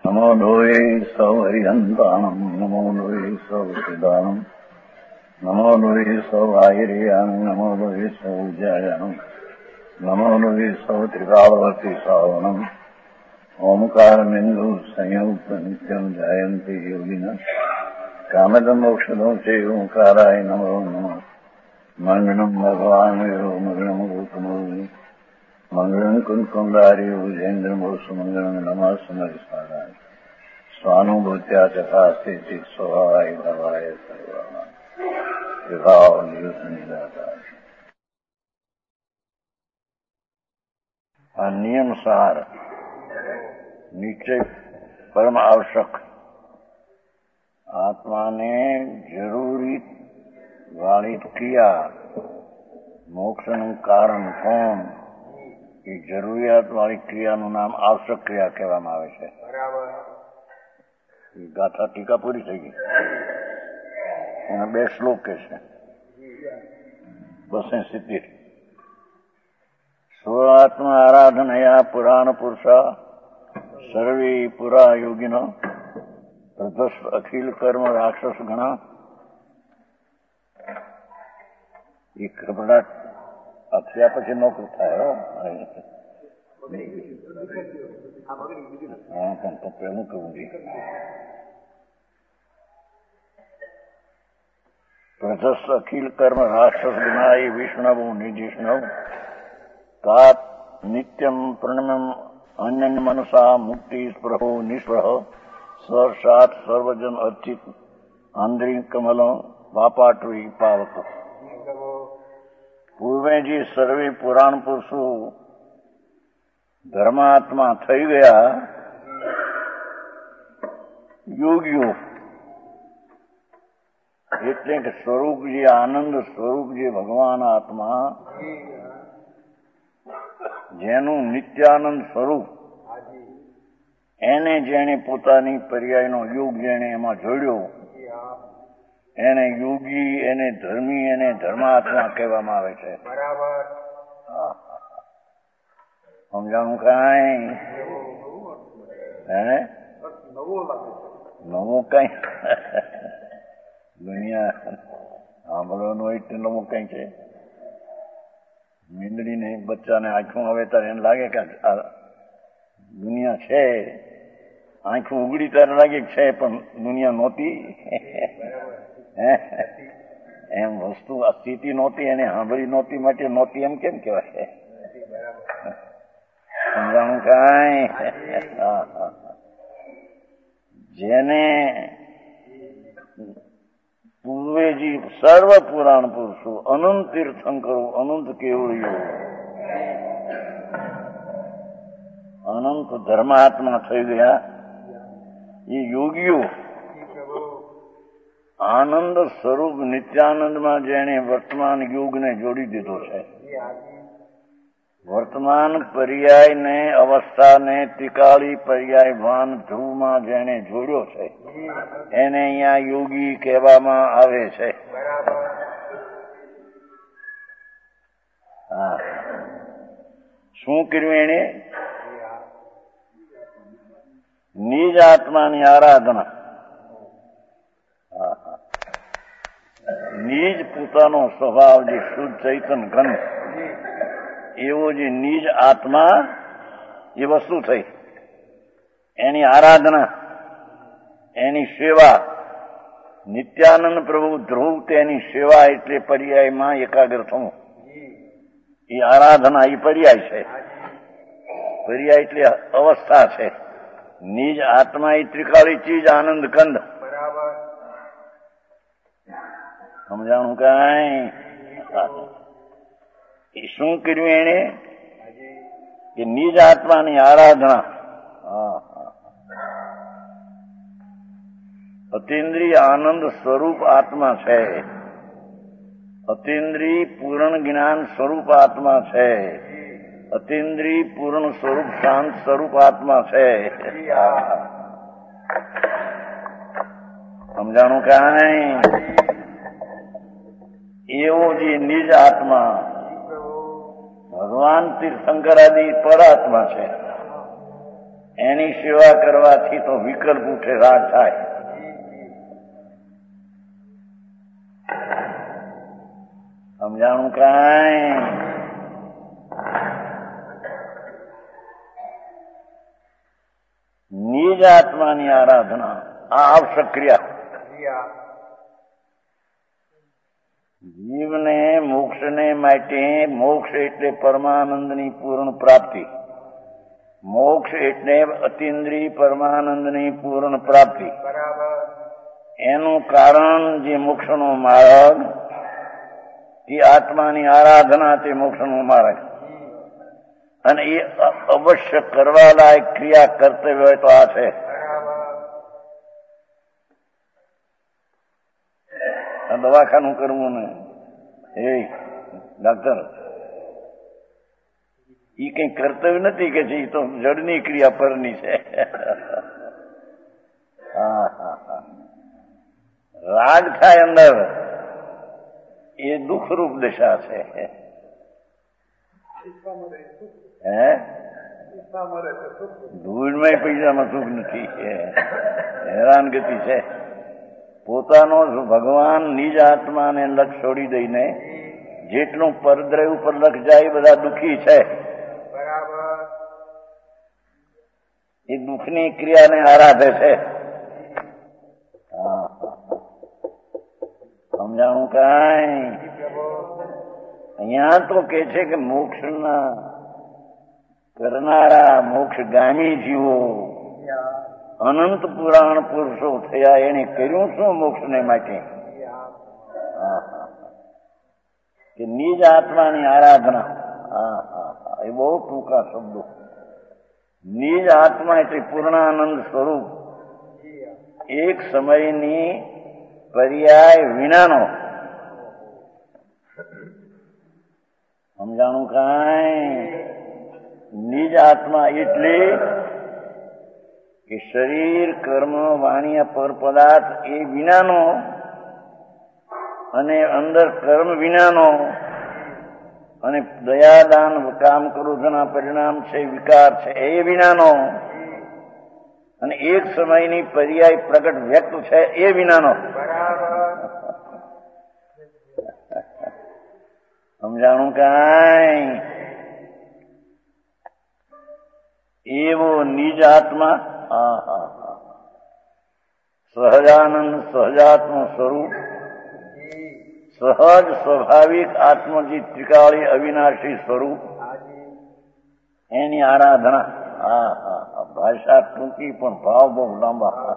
નમો લોહે સૌહરિહંતાણમ નમો લોહે સૌદાનમ નમો લોહે સૌઆયર્યામ નમો લોહે સૌજયામ નમો લોહે સૌત્રિકાળવતી સાવનમ ઓમકારમિંદુ સંયુક્ત નિત્યમ જાયંતિ યોગિના કામદમ ઔષધો છે ઓંકારાય નમો નમઃ મંગળમ ભગવાન મંગળમ ગૌતમોની મંગળમ કુંકુંડારી ભુજેન્દ્રમોસુ મંગળમ નમઃ સમરિસ્મરાય સ્વાનુભૂત્યા ચકાસ્તે સ્વભાવાય ભવાય સર્વા વિભાવ નિયુત નિરાકાર. આ નિયમ સાર નિશ્ચય પરમ આવશ્યક. આત્માને જરૂરી વાળી ક્રિયા મોક્ષનું કારણ કોણ? એ જરૂરિયાત વાળી ક્રિયાનું નામ આવશ્યક ક્રિયા કહેવામાં આવે છે. એ ગાથા ટીકા પૂરી થઈ ગઈ. એના 2 શ્લોક કે છે 270. સ્વાત્મા આરાધનયા પુરાણ પુરુષા સર્વે પુરા યોગિનો પ્રધસ્વ અખિલ કર્મ રાક્ષસ ગણા. એ કપડાટ થયા પછી નોકર થાય. પેલું કહું પ્રધસ્વ અખિલ કર્મ રાક્ષસ ગણા એ વિષ્ણવ નિધિષ્ણવ તાત નિત્યમ પૂર્ણમ અન્ય મનસા મુક્તિ સ્પૃહો નિસ્પૃહ સર્ષાત સર્વજન અર્ચિત આંદ્રી કમલ વાપાટવી પાવક. પૂર્વે જે સર્વે પુરાણ પુરુષો ધર્માત્મા થઈ ગયા યોગીઓ, એટલે કે સ્વરૂપ જે આનંદ સ્વરૂપ જે ભગવાન આત્મા, જેનું નિત્યાનંદ સ્વરૂપ, એને જેને પોતાની પર્યાયનો યોગ જેને એમાં જોડ્યો, એને યોગી, એને ધર્મી, એને ધર્માત્મા કહેવામાં આવે છે. સમજાણું કાંઈ? હે નવું કઈ દુનિયા સાંભળવાનું એટલે નવું કઈ છે? મીંદડીને બચ્ચાને આંખું આવે ત્યારે એને લાગે કે આ દુનિયા છે. આંખું ઉગડી ત્યારે લાગે છે પણ દુનિયા નહોતી. એમ વસ્તુ આ સ્થિતિ નહોતી, એને સાંભળી નહોતી, માટે નહોતી એમ કેમ કહેવાય? સમજાણું કાંઈ? જેને પૂર્વેજી સર્વ પુરાણ પુરુષો અનંત તીર્થંકરો અનંત કેવળીઓ અનંત ધર્માત્મા થઈ ગયા એ યોગીઓ આનંદ સ્વરૂપ નિત્યાનંદમાં જેને વર્તમાન યુગને જોડી દીધો છે, વર્તમાન પર્યાયને અવસ્થાને ત્રિકાળી પર્યાય ભાન ધ્રુવમાં જેને જોડ્યો છે એને અહીંયા યોગી કહેવામાં આવે છે. હા, શું કર્યું એને? નિજ આત્માની આરાધના. નિજ પોતાનો સ્વભાવ જે શુદ્ધ ચૈતન ઘન એવો જે નિજ આત્મા એ વસ્તુ થઈ, એની આરાધના, એની સેવા. નિત્યાનંદ પ્રભુ ધ્રુવ તેની સેવા એટલે પર્યાયમાં એકાગ્ર થવું. એ આરાધના એ પર્યાય છે. પર્યાય એટલે અવસ્થા છે. નિજ આત્મા એ ત્રિકાળી ચીજ આનંદ કંદ. સમજાણું કાંઈ? એ શું કર્યું એને? કે નિજ આત્માની આરાધના. અતિન્દ્રિય આનંદ સ્વરૂપ આત્મા છે. અતિન્દ્રિય પૂર્ણ જ્ઞાન સ્વરૂપ આત્મા છે. અતિન્દ્રિય પૂર્ણ સ્વરૂપ શાંત સ્વરૂપ આત્મા છે. સમજાણું કાંઈ? એવો જે નિજ આત્મા ભગવાન તીર્થંકરાદી પર આત્મા છે એની સેવા કરવાથી તો વિકલ્પ ઉઠે, રાગ થાય. સમજાણું કાંઈ? નિજ આત્માની આરાધના આ આવશ્યક ક્રિયા. જીવને મોક્ષને માટે, મોક્ષ એટલે પરમાનંદની પૂર્ણ પ્રાપ્તિ. મોક્ષ એટલે અતિન્દ્રિય પરમાનંદની પૂર્ણ પ્રાપ્તિ. એનું કારણ જે મોક્ષનો માર્ગ, તે આત્માની આરાધના, તે મોક્ષનો માર્ગ. અને એ અવશ્ય કરવા લાયક ક્રિયા કર્તવ્ય હોય તો આ છે. દવાખાનું કરવું ને એ ડાક્ટર ઈ કઈ કર્તવ્ય નથી કે છે, તો જડની ક્રિયા પરની છે. રાગ થાય અંદર, એ દુઃખરૂપ દશા છે. ધૂળમાં પૈસામાં સુખ નથી, હેરાનગતિ છે. પોતાનો ભગવાન નિજ આત્માને લક્ષ છોડી દઈને જેટલું પરદ્રય ઉપર લક્ષ જાય, બધા દુઃખી છે. એ દુઃખની ક્રિયાને આરાધે છે. સમજાણું કાંઈ? અહીંયા તો કે છે કે મોક્ષના કરનારા મોક્ષગામી જીવો અનંત પુરાણ પુરુષો થયા. એને કર્યું શું મોક્ષને માટે? કે નિજ આત્માની આરાધના. એ બહુ ટૂંકા શબ્દો. નિજ આત્મા એટલે પૂર્ણાનંદ સ્વરૂપ, એક સમયની પર્યાય વિનાનો. સમજાણું કાંઈ? નિજ આત્મા એટલે કે શરીર, કર્મ, વાણી, પર પદાર્થ એ વિનાનો, અને અંદર કર્મ વિનાનો, અને દયાદાન કામ ક્રોધના પરિણામ છે, વિકાર છે, એ વિનાનો, અને એક સમયની પર્યાય પ્રગટ વ્યક્ત છે, એ વિનાનો. સમજાણું કાંઈ? એવો નિજ આત્મા, સહજાનંદ સહજાત્મ સ્વરૂપ, સહજ સ્વાભાવિક આત્મજી ત્રિકાળી અવિનાશી સ્વરૂપ, એની આરાધના. ભાષા ટૂંકી પણ ભાવ બહુ લાંબા.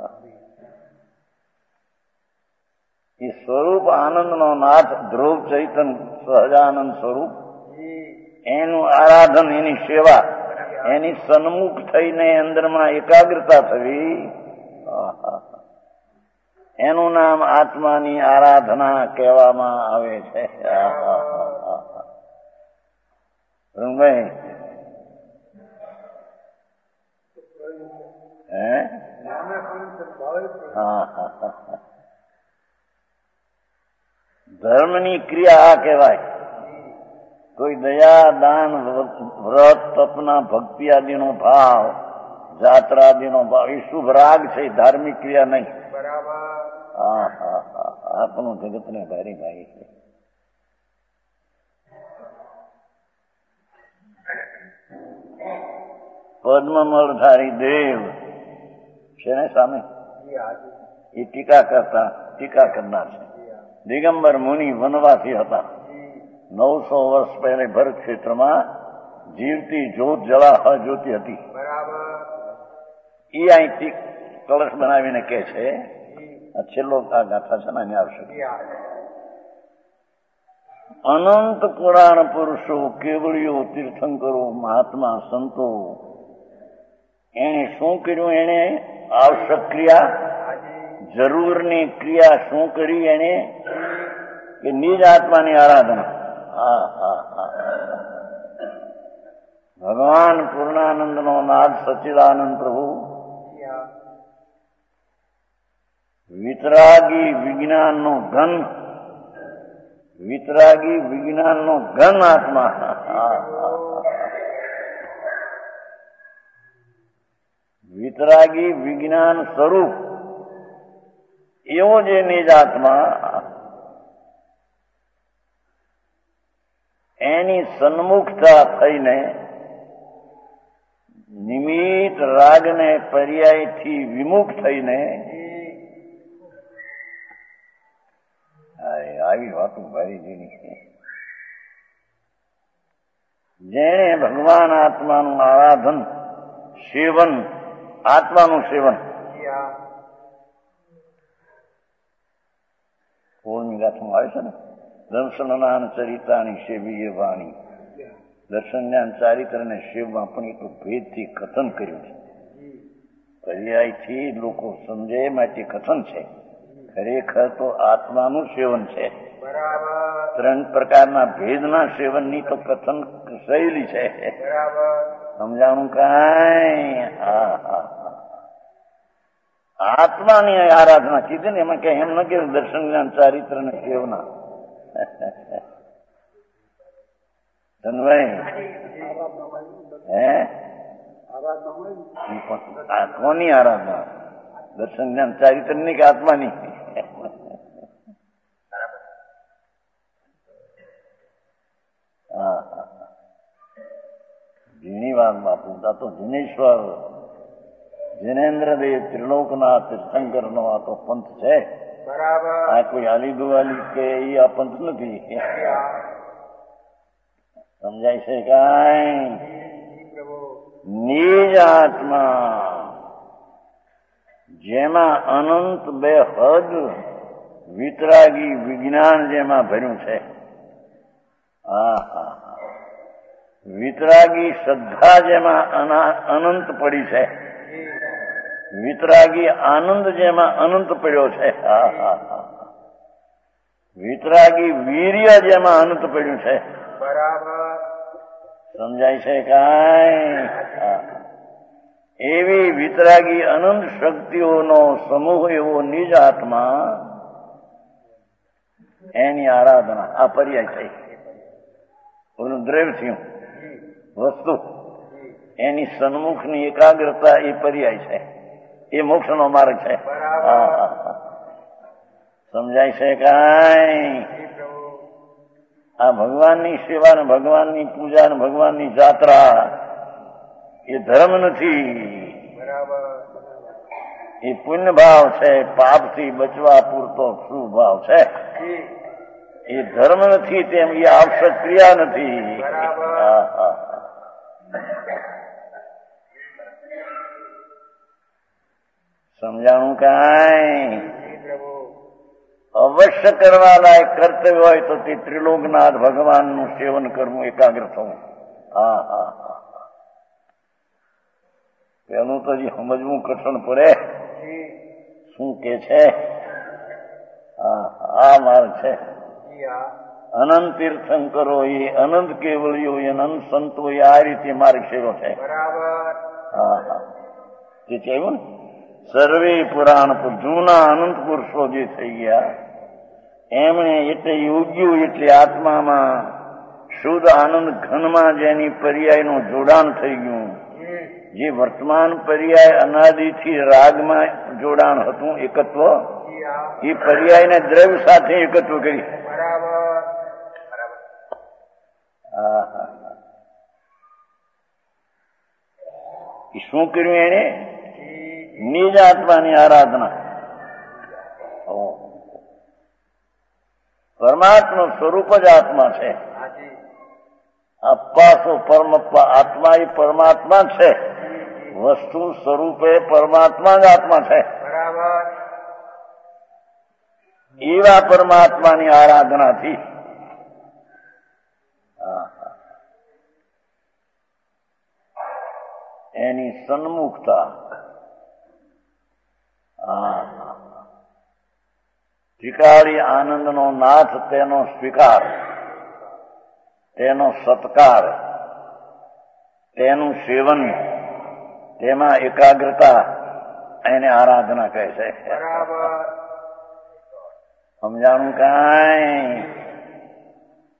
એ સ્વરૂપ આનંદનો નાથ, ધ્રુવ ચૈતન સહજાનંદ સ્વરૂપ, એનું આરાધન, એની સેવા, એની સન્મુખ થઈને અંદરમાં એકાગ્રતા થવી, એનું નામ આત્માની આરાધના કહેવામાં આવે છે. ધર્મની ક્રિયા આ કહેવાય. કોઈ દયા, દાન, વ્રત, તપના, ભક્તિ આદિનો ભાવ, જાત્રા આદિનો ભાવ, એ શુભ રાગ છે, ધાર્મિક ક્રિયા નહીં. આપણું જગતને ભારી ભાઈ છે. પદ્મમલધારી દેવ છે ને સામે, એ ટીકા કરનાર છે. દિગંબર મુનિ વનવાસી હતા. 900 વર્ષ પહેલે ભરત ક્ષેત્રમાં જીવતી જ્યોત જળા જ્યોતિ હતી. એ અહીંથી કળશ બનાવીને કે છે, છેલ્લો આ ગાથા છે ને અહીં આવશે. અનંત પુરાણ પુરુષો, કેવળીઓ, તીર્થંકરો, મહાત્મા, સંતો, એને શું કર્યું? એને આવશ્યક ક્રિયા, જરૂરની ક્રિયા શું કરી? એને કે નિજ આત્માની આરાધના. ભગવાન પૂર્ણાનંદનો નાદ સચ્ચિદાનંદ પ્રભુ વિતરાગી વિજ્ઞાનનો ઘન, વિતરાગી વિજ્ઞાનનો ઘન આત્મા. વિતરાગી વિજ્ઞાન સ્વરૂપ એવો જે નિજ આત્મા, એની સન્મુખતા થઈને નિમિત્ત રાગને પર્યાયથી વિમુખ થઈને આવી વાતો ભારી જેની જેણે ભગવાન આત્માનું આરાધન, સેવન, આત્માનું સેવન, પૂર્ણની ગાથામાં આવે છે ને, દર્શનનાન ચરિતાની સેવીય વાણી, દર્શન જ્ઞાન ચારિત્ર અને શિવમાં પણ એટલું ભેદથી કથન કર્યું છે. પર્યાયથી લોકો સમજે માટે કથન છે, ખરેખર તો આત્માનું સેવન છે. ત્રણ પ્રકારના ભેદના સેવનની તો કથન શૈલી છે. સમજાણું કાંઈ? આત્માની આરાધના કીધી ને, એમાં કઈ એમ ન કહેવું દર્શન જ્ઞાન ચારિત્ર ને સેવના. ધનભાઈ કોની આરાધના? દર્શન જ્ઞાન ચારિત્ર ની કે આત્માની? ઝીણી વાત બાપુ, તો જિનેશ્વર જિનેન્દ્રદેવ ત્રિલોકનાથ તીર્થંકર નો આ તો પંથ છે. આ કોઈ આલી દુવાલી કે એ આ પંથ નથી. સમજાય છે કાંઈ? નિજ આત્મા જેમાં અનંત બે હદ વિતરાગી વિજ્ઞાન જેમાં ભર્યું છે, વિતરાગી શ્રદ્ધા જેમાં અનંત પડી છે, વિતરાગી આનંદ જેમાં અનંત પડ્યો છે, વિતરાગી વીર્ય જેમાં અનંત પડ્યું છે. સમજાય છે કાંઈ? એવી વિતરાગી અનંત શક્તિઓનો સમૂહ એવો નિજ આત્મા, એની આરાધના આ પર્યાય થઈ. ઓનું દ્રવ્ય થયું વસ્તુ, એની સન્મુખની એકાગ્રતા એ પર્યાય છે, એ મોક્ષનો માર્ગ છે. સમજાય છે કાંઈ? આ ભગવાનની સેવા ને ભગવાનની પૂજા ને ભગવાનની જાત્રા એ ધર્મ નથી, એ પુણ્ય ભાવ છે. પાપથી બચવા પૂરતો શું ભાવ છે? એ ધર્મ નથી, તેમ એ આવશ્યક ક્રિયા નથી. સમજાણું કાંઈ? અવશ્ય કરવા લાયક કર્તવ્ય હોય તો તે ત્રિલોકનાથ ભગવાનનું સેવન કરવું, એકાગ્ર થવું. પેલું તો જે સમજવું કઠણ પડે. શું કે છે? આ માર્ગ છે. અનંત તીર્થંકરો એ અનંત કેવળીઓ એ અનંત સંતો એ આ રીતે માર્ગ સેવો છે. તે છે એવું ને, સર્વે પુરાણ જૂના અનંત પુરુષો જે થઈ ગયા, એમણે એટલે યોગ્યો એટલે આત્મામાં શુદ્ધ આનંદ ઘનમાં જેની પર્યાયનું જોડાણ થઈ ગયું, જે વર્તમાન પર્યાય અનાદિથી રાગમાં જોડાણ હતું, એકત્વ, એ પર્યાયને દ્રવ્ય સાથે એકત્વ કરી. શું કર્યું એને? નિજ આત્માની આરાધના. પરમાત્મા સ્વરૂપ જ આત્મા છે. અપ્પાસો પરમપ્પા, આત્મા એ પરમાત્મા છે. વસ્તુ સ્વરૂપે પરમાત્મા જ આત્મા છે. એવા પરમાત્માની આરાધનાથી એની સન્મુખતા, ત્રિકાળી આનંદનો નાથ, તેનો સ્વીકાર, તેનો સત્કાર, તેનું સેવન, તેમાં એકાગ્રતા, એને આરાધના કહે છે. સમજાણું કાંઈ?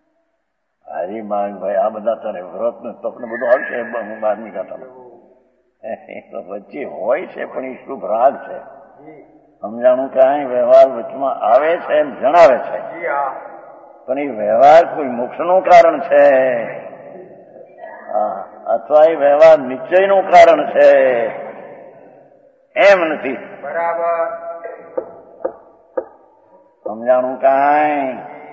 હરી ભાઈ આ બધા તારે વ્રત ને તપને બધું આવશે. હું બહારની ગાતા તો વચ્ચે હોય છે પણ એ શુભ રાગ છે. સમજાણું કાંઈ વ્યવહાર વચમાં આવે છે એમ જણાવે છે, પણ એ વ્યવહાર કોઈ મોક્ષનું કારણ છે અથવા એ વ્યવહાર નિશ્ચયનું કારણ છે એમ નથી. બરાબર. સમજાણું કાંઈ?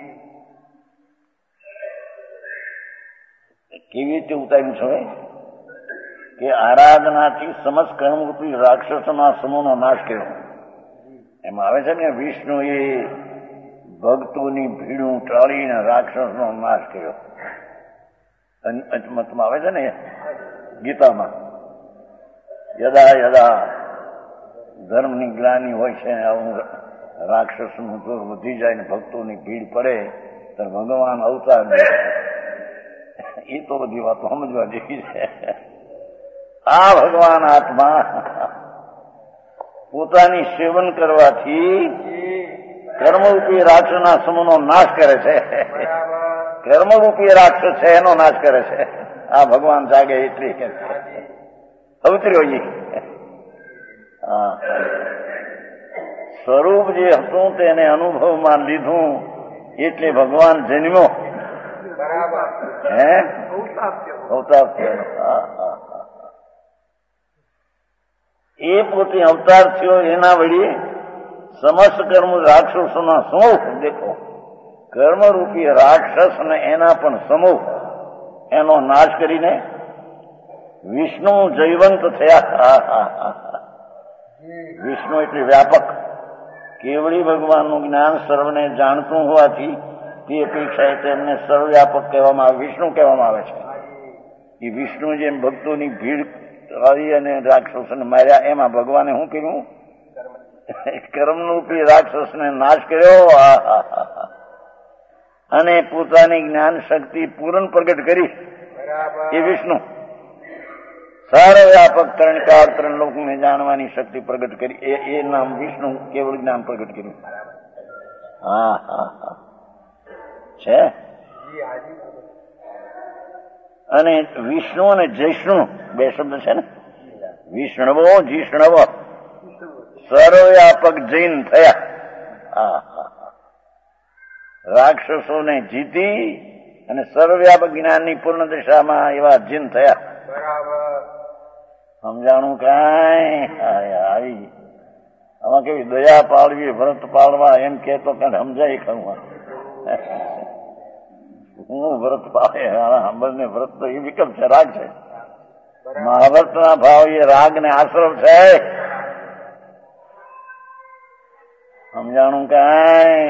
કેવી રીતે ઉતાર્યું છે કે આરાધનાથી સમસ્ત કર્મરૂપી રાક્ષસોના સમૂહનો નાશ કર્યો. એમાં આવે છે ને વિષ્ણુએ ભક્તોની ભીડું ટાળીને રાક્ષસનો નાશ કર્યો. અંતમાં આવે છે ને ગીતામાં, યદા યદા ધર્મની ગ્લાનિ હોય છે આવું રાક્ષસનું જોર વધી જાય ને ભક્તોની ભીડ પડે ત્યારે ભગવાન અવતાર દે. એ તો બધી વાતો સમજવા જેવી છે. આ ભગવાન આત્મા પોતાની સેવન કરવાથી કર્મરૂપી રાક્ષસના સમૂહનો નાશ કરે છે. કર્મરૂપી રાક્ષસ છે એનો નાશ કરે છે. આ ભગવાન જાગે એટલી અવતર્યો. સ્વરૂપ જે હતું તેને અનુભવમાં લીધું એટલે ભગવાન જન્મ્યો. હે અવતાર થયો. એ પોતે અવતાર થયો એના વળી સમસ્ત કર્મ રાક્ષસોના સમૂહ, દેખો કર્મરૂપી રાક્ષસ ને એના પણ સમૂહ એનો નાશ કરીને વિષ્ણુ જયવંત થયા. વિષ્ણુ એટલે વ્યાપક. કેવળી ભગવાનનું જ્ઞાન સર્વને જાણતું હોવાથી તે અપેક્ષાએ તેમને સર્વવ્યાપક કહેવામાં આવે, વિષ્ણુ કહેવામાં આવે છે. એ વિષ્ણુ જેમ ભક્તોની ભીડ આવી અને રાક્ષસોને માર્યા, એમાં ભગવાને શું કર્યું? કર્મરૂપી રાક્ષસને નાશ કર્યો અને પોતાની જ્ઞાન શક્તિ પૂર્ણ પ્રગટ કરી. એ વિષ્ણુ સર્વવ્યાપક ત્રણ ત્રણ લોકોને જાણવાની શક્તિ પ્રગટ કરી. એ નામ વિષ્ણુ કેવળ જ્ઞાન પ્રગટ કર્યું. છે. અને વિષ્ણુ અને જૈષ્ણુ બે શબ્દ છે ને, વિષ્ણવો જીષ્ણવ, સર્વવ્યાપક જૈન થયા. રાક્ષસોને જીતી અને સર્વવ્યાપક જ્ઞાનની પૂર્ણ દિશામાં એવા જીન થયા. સમજાણું કાંઈ? આવી આમાં કેવી દયા પાળવી, વ્રત પાળવા એમ કેતો કે સમજાય ખરું. હું વ્રત પાળે સાંભળને, વ્રત તો એ વિકલ્પ છે, રાગ છે. મહાવ્રત ના ભાવ એ રાગ ને આશ્રમ છે. સમજાણું કાંઈ?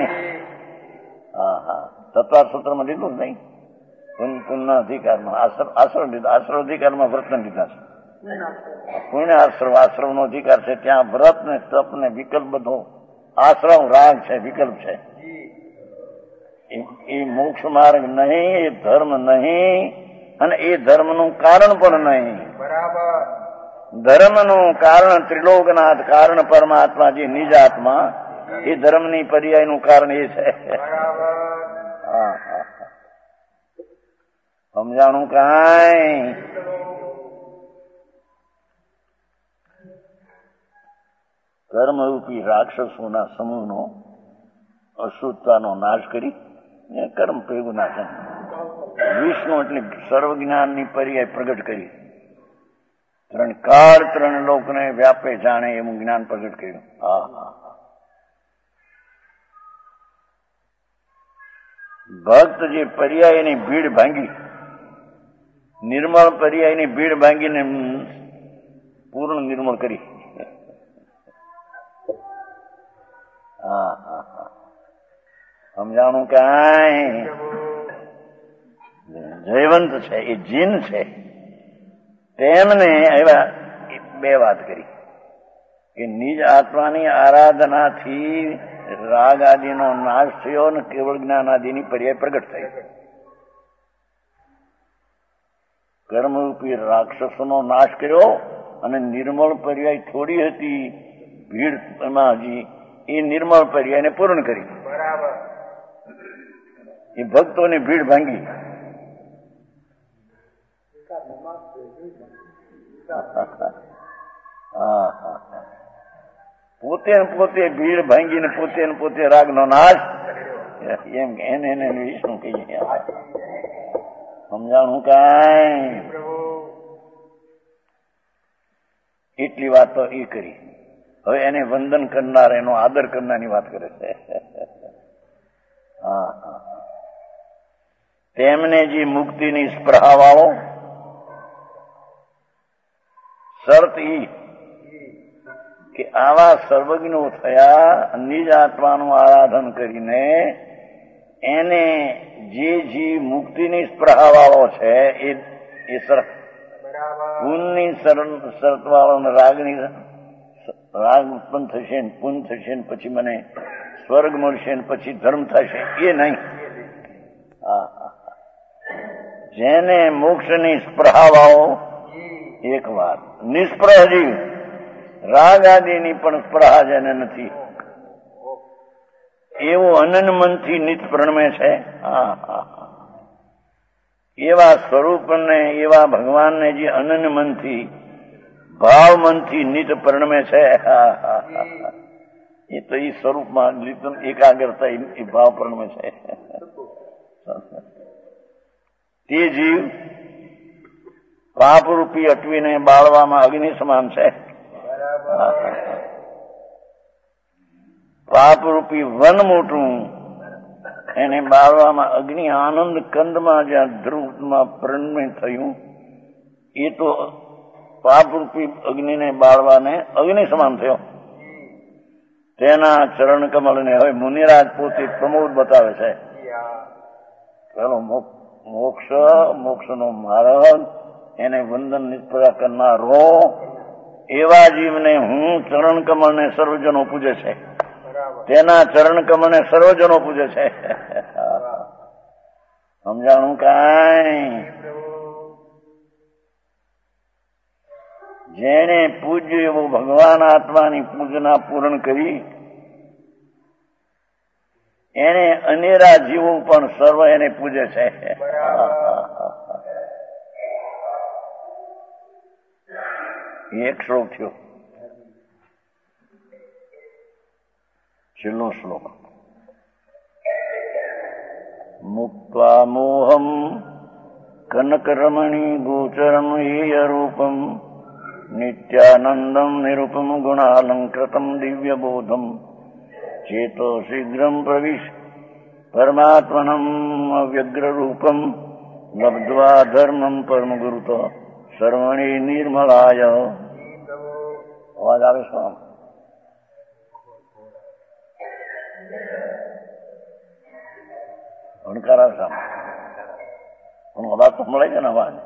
તત્વાર સૂત્રમાં લીધું જ નહીં. પુણ્ય અધિકારમાં આશ્રમ લીધા, આશ્રમ અધિકારમાં વ્રત ને લીધા છે. પુણ્ય આશ્રમ નો અધિકાર છે, ત્યાં વ્રત ને તપ ને વિકલ્પ બધો આશ્રમ રાગ છે, વિકલ્પ છે. એ મોક્ષ માર્ગ નહીં, એ ધર્મ નહીં, અને એ ધર્મનું કારણ પણ નહીં. ધર્મનું કારણ ત્રિલોકનાથ, કારણ પરમાત્મા જે નિજ આત્મા, એ ધર્મની પર્યાયનું કારણ એ છે. સમજાણું કાંઈ? કર્મરૂપી રાક્ષસોના સમૂહનો અશુદ્ધતાનો નાશ કરી કર્મ ભેગું નાશે. વિષ્ણુ એટલે સર્વજ્ઞાનની પર્યાય પ્રગટ કરી. ત્રણ લોકને વ્યાપે જાણે એવું જ્ઞાન પ્રગટ કર્યું. ભક્ત જે પર્યાયની ભીડ ભાંગી, નિર્મળ પર્યાયની ભીડ ભાંગીને પૂર્ણ નિર્મળ કરી. સમજાણું કાંઈ? જયવંત છે, એ જીન છે. તેમને એવા બે વાત કરી કે નિજ આત્માની આરાધનાથી રાગ આદિનો નાશ થયો અને કેવળ જ્ઞાન આદિની પર્યાય પ્રગટ થઈ. કર્મરૂપી રાક્ષસોનો નાશ કર્યો અને નિર્મળ પર્યાય થોડી હતી ભીડ, એમાં હજી એ નિર્મળ પર્યાયને પૂર્ણ કરી. એ ભક્તોની ભીડ ભાંગી. પોતે પોતે ભીડ ભાંગીને પોતે પોતે રાગનો નાશ એમ એને વિષ્ણુ કહીએ. સમજાણું કાંઈ? એટલી વાત તો એ કરી. હવે એને વંદન કરનાર, એનો આદર કરનારની વાત કરે છે. હા, તેમને જે મુક્તિની સ્પૃહા વાળો, શરત ઈ કે આવા સર્વજ્ઞો થયા નિજ આત્માનું આરાધન કરીને એને જે જીવ મુક્તિની સ્પૃહા વાળો છે એ શરત, પુનની શરત વાળો, રાગની રાગ ઉત્પન્ન થશે, પુન થશે, પછી મને સ્વર્ગ મળશે, પછી ધર્મ થશે, એ નહીં. જેને મોક્ષની સ્પૃહા વાળો, એક વાત નિષ્પ્રહ જીવ, રાગ આદિની પણ સ્પૃહા જેને નથી, એવો અનન મનથી નિત પ્રણમે છે. એવા સ્વરૂપને, એવા ભગવાનને જે અનન મનથી, ભાવ મનથી નિત પ્રણમે છે, એ તો એ સ્વરૂપમાં એકાગ્રતા એ ભાવ પ્રણમે છે. તે જીવ પાપરૂપી અટવીને બાળવામાં અગ્નિ સમાન છે. પાપરૂપી વન મોટું, એને બાળવામાં અગ્નિ આનંદ કંદમાં જ્યાં ધ્રુવમાં પરિણમિત થયું, એ તો પાપરૂપી અગ્નિને બાળવાને અગ્નિ સમાન થયો. તેના ચરણ કમલને હવે મુનિરાજ પોતે પ્રમોદ બતાવે છે. પેલો મોક્ષનો માર્ગ, એને વંદન નિષ્ફળ કરનારો, એવા જીવને હું ચરણ કમળને સર્વજનો પૂજે છે. તેના ચરણ કમળને સર્વજનો પૂજે છે. સમજાણું કાંઈ? જેને પૂજ્ય એવો ભગવાન આત્માની પૂજના પૂર્ણ કરી, એને અનેરા જીવો પણ સર્વ એને પૂજે છે. એક શ્લોક થયો, છેલ્લો શ્લોક. મુક્ત્વા મોહમ કનકરમણી ગોચરમ યેય રૂપમ નિત્યાનંદમ નિરૂપમ ગુણાલંકૃતમ દિવ્યબોધમ ચેતો શીઘ્રમ પ્રવિશ પરમાત્મનમ અવ્યગ્રરૂપમ લબ્ધ્વા ધર્મમ પરમગુરુત સર્વણી નિર્મલાય. અવાજ આવે છે? ભણકારા સામે પણ અવાજ તો મળે છે ને? અવાજ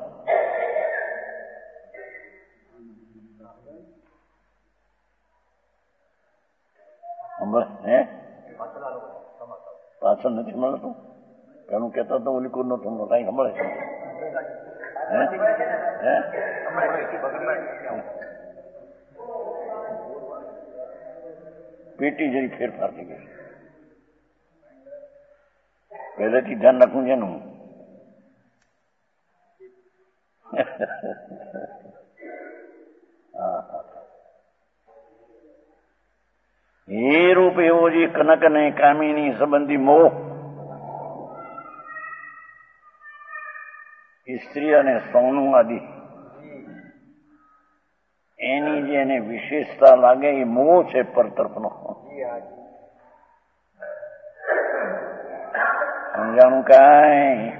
પાછળ નથી મળતું. પેલું કેતો તો ઓલી કુર નો થમલો કઈ મળે છે? પેટી જરી ફેરફાર થઈ ગઈ. પહેલેથી ધ્યાન રાખવું છે ને. એ રૂપ એવો જે કનક ને કામિની સંબંધી મોહ, સ્ત્રી અને સોનું આદિ, એની જે એને વિશેષતા લાગે એ મોહ છે પર તરફનો. સમજાણું કાંઈ?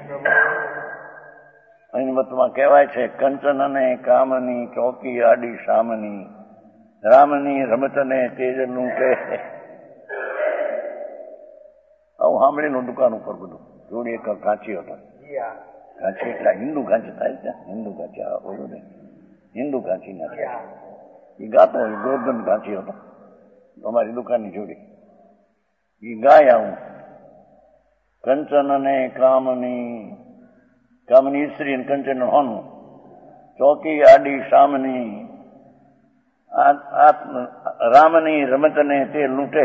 હરિમતમાં કહેવાય છે, કંચન અને કામની ચોકી આડી શામની, રામની રમતને તેજ લૂંટે. આવું સાંભળેલું દુકાન ઉપર બધું. જોડી એક કાંચી હતો. કાંચી એટલા હિન્દુ કાંચી થાય છે. હિન્દુ કાંચી બોલું ને, હિન્દુ કાંચી ના થાય. એ ગાતો હોય ગોર્ધન કાંચી હતો અમારી દુકાનની જોડી. એ ગાય આવું કંચન અને કામની સ્ત્રી કંચન હોનું, ચોકી આડી શામની, રામની રમતને તે લૂંટે.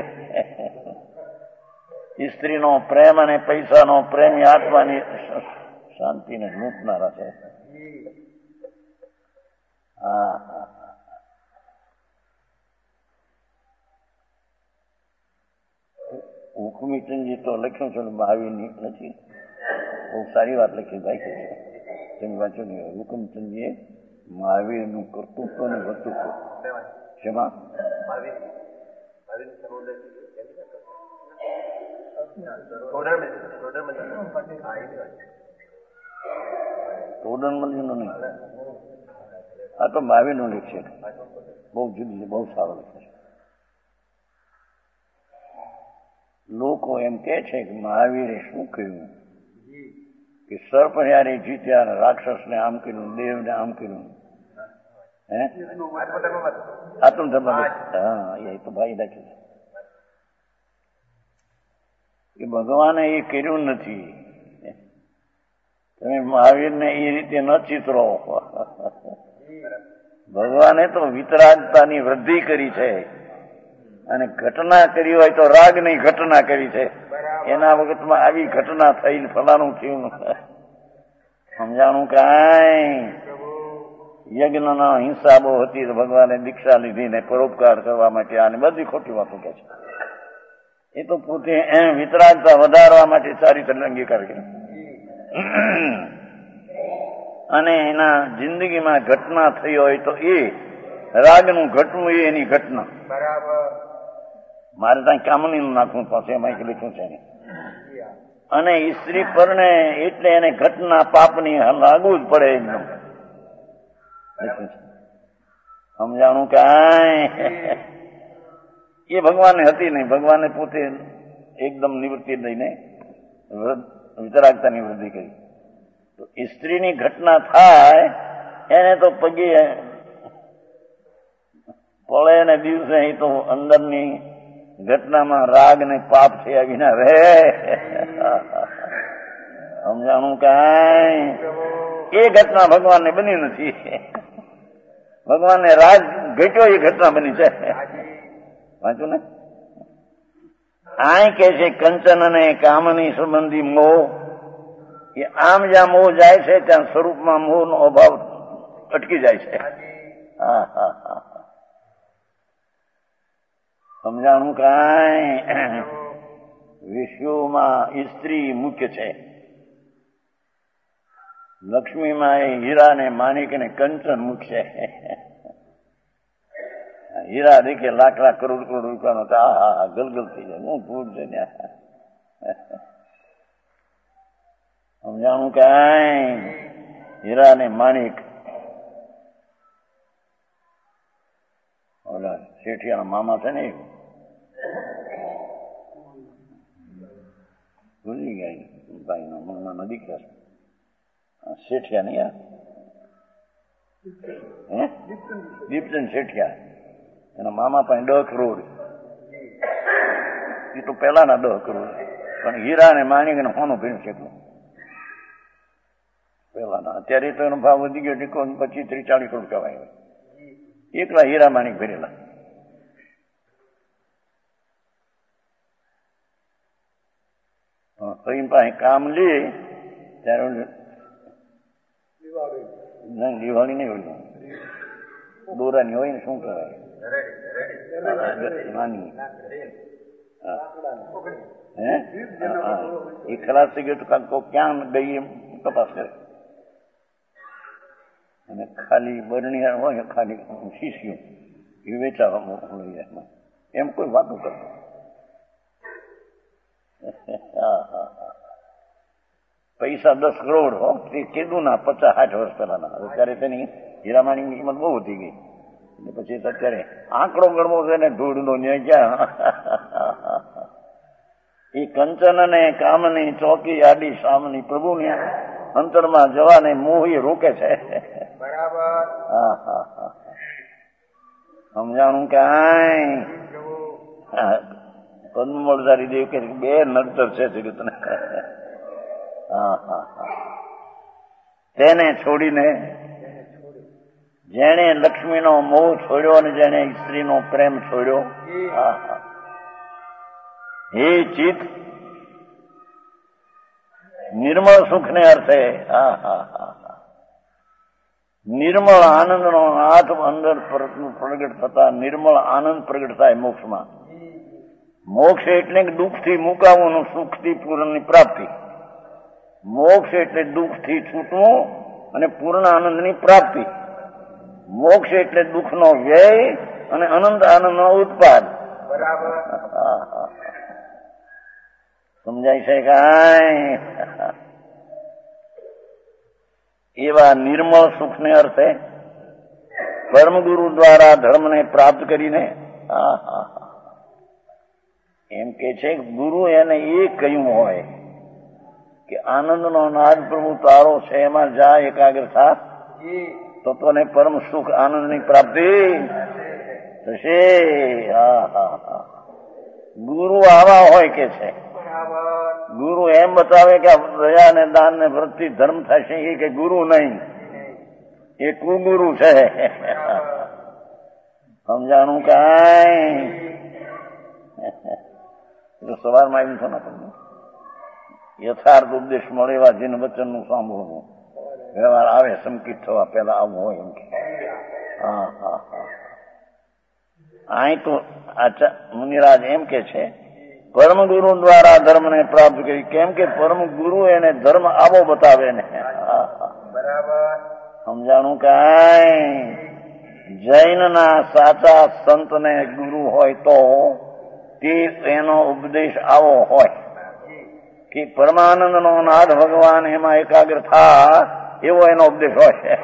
સ્ત્રીનો પ્રેમ અને પૈસાનો પ્રેમ આત્માની શાંતિને લૂંટનારા છે. હુકમીચંદજી તો લખ્યું છે મહાવીરની નથી, બહુ સારી વાત લખી ભાઈ છે. તમે વાંચો નહીં. હુકમચંદજીએ મહાવીરનું કર્તૃત્વ ને વર્તૃત્વ શેમાં ટોડરમલજીનું નહીં, આ તો મહાવીરનું લેખ છે. બહુ જુદી છે, બહુ સારો લખ્યો છે. લોકો એમ કે છે કે મહાવીરે શું કહ્યું કે સર્પ યારે જીત્યા, રાક્ષસને આમ કર્યું, દેવને આમ કર્યું. હે આત્મધર્મ. હા એ તો ભાઈ લખ્યું છે કે ભગવાને એ કર્યું નથી. તમે મહાવીરને એ રીતે ન ચિતરો. ભગવાને તો વિતરાગતાની વૃદ્ધિ કરી છે, અને ઘટના કરી હોય તો રાગની ઘટના કરી છે. એના વખતમાં આવી ઘટના થઈ, ફલાણું થયું, સમજાણું કાંઈ. યજ્ઞના હિંસા બહુ હતી તો ભગવાને દીક્ષા લીધી ને પરોપકાર કરવા માટે. આને બધી ખોટી વાતો કે છે. એ તો પોતે એમ વિતરાગતા વધારવા માટે ચારિત્ર અંગીકાર કર્યો. અને એના જિંદગીમાં ઘટના થઈ હોય તો એ રાગનું ઘટવું એ એની ઘટના. મારે ત્યાં કામનીનું નાખવું પાસે એમાં લખ્યું છે. અને સ્ત્રી પરણે એટલે એને ઘટના પાપની લાગવું જ પડે એકદમ. સમજાણું કાંઈ. એ ભગવાનને હતી નહીં. ભગવાને પોતે એકદમ નિવૃત્તિ દઈને વિતરાગતાની વૃદ્ધિ કરી. તો સ્ત્રીની ઘટના થાય એને તો પગે પડે ને દિવસે એ તો અંદરની ઘટનામાં રાગ ને પાપ થયા વિના રહે. સમજાણું કાંઈ. એ ઘટના ભગવાનને બની નથી. ભગવાનને રાગ ઘટ્યો એ ઘટના બની છે. વાંચું ને. આ કે છે કંચન અને કામની સંબંધી મોહ. એ આમ જ્યાં મોહ જાય છે ત્યાં સ્વરૂપમાં મોહનો અભાવ અટકી જાય છે. હા હા હા. સમજાણું કાંઈ. વિશ્વમાં સ્ત્રી મુખ્ય છે. લક્ષ્મીમાં એ હીરા ને માણિક ને કંચન મુખ્ય છે. હીરા દેખે લાખ લાખ કરોડ કરોડ રૂપિયાનો તો આ ગલગલ થઈ જાય. હું ભૂલ છે ને. સમજાણું કાંઈ. હીરા ને માણિક. ઓલા શેઠિયાના મામા છે ને એ ભૂલી ગયા ભાઈના મનમાં દીકરા છે. શેઠિયા નહીં. હે દીપચંદ શેઠિયા. એના મામા પાસે 10 કરોડ. એ તો પેલાના 10 કરોડ. પણ હીરા ને માણિક ને હોનું ભીણ છે પેલાના. અત્યારે તો એનો ભાવ વધી ગયો. 25, 30, 40 કરોડ કહેવાય. એકલા હીરા માણિક ભરેલા. કઈ પાસે કામ લે ત્યારે દિવાળી નહીં હોય, દોરાની હોય ને શું કહેવાય નાની. હે એ ખલાસ થઈ ગયો તો કાંક ક્યાં ગઈ એમ તપાસ કરે. અને ખાલી બરણી હોય ખાલી શીશીઓ એ વેચાવા લઈ જાય. એમ કોઈ વાતો કરતો. પૈસા 10 કરોડ હો. એ કીધું ના 50-60 વર્ષ પહેલાના. અત્યારે તેની હીરામાણીની કિંમત બહુ વધી ગઈ. પછી અત્યારે આંકડો ગણવો છે ને ધૂળનો ન્યાય ક્યાં. એ કંચન અને કામની ચોકી આડી સામની પ્રભુની અંતરમાં જવાને મોહ એ રોકે છે. બરાબર. હા હા હા. સમજાણું કાંઈ. પદ્મમળધારી દેવ કે 2 નડતર છે જગતને. હા હા હા. તેને છોડીને જેણે લક્ષ્મીનો મોહ છોડ્યો અને જેણે સ્ત્રીનો પ્રેમ છોડ્યો. હા હા. હે ચિત્ત નિર્મળ સુખને અર્થે. હા હા હા. નિર્મળ આનંદનો નાથ અંદર પ્રગટ થતા નિર્મળ આનંદ પ્રગટ થાય મોક્ષમાં. મોક્ષ એટલે દુઃખથી મુકાવવાનું, સુખથી પૂર્ણની પ્રાપ્તિ. મોક્ષ એટલે દુઃખથી છૂટવું અને પૂર્ણ આનંદની પ્રાપ્તિ. મોક્ષ એટલે દુઃખનો વ્યય અને અનંત આનંદનો ઉત્પાદ. બરાબર. સમજાય છે કાંઈ? એવા નિર્મળ સુખને અર્થે પરમગુરુ દ્વારા ધર્મને પ્રાપ્ત કરીને એમ કે છે ગુરુ એને એ કહ્યું હોય કે આનંદનો નાદ પ્રભુ તારો છે, એમાં જા એકાગ્ર થા તો તને પરમ સુખ આનંદની પ્રાપ્તિ થશે. ગુરુ આવા હોય કે છે. ગુરુ એમ બતાવે કે દયા ને દાન ને વ્રતથી ધર્મ થશે, એ કે ગુરુ નહીં, એ કુગુરુ છે. સમજાણું કાંઈ? સવારમાં આવ્યું છે ને તમને યથાર્થ ઉપદેશ મળે એવા જીન વચનનું સાંભળવું. વ્યવહાર આવે સંકિત થવા પેલા આવું હોય એમ કે. અહીં તો મુનિરાજ એમ કે છે પરમ ગુરુ દ્વારા ધર્મને પ્રાપ્ત કરી. કેમ કે પરમ ગુરુ એને ધર્મ આવો બતાવે ને. બરાબર. સમજાણું કાંઈ? જૈનના સાચા સંતને ગુરુ હોય તો તે એનો ઉપદેશ આવો હોય કે પરમાનંદનો નાદ ભગવાન એમાં એકાગ્ર થા, એવો એનો ઉપદેશ હોય.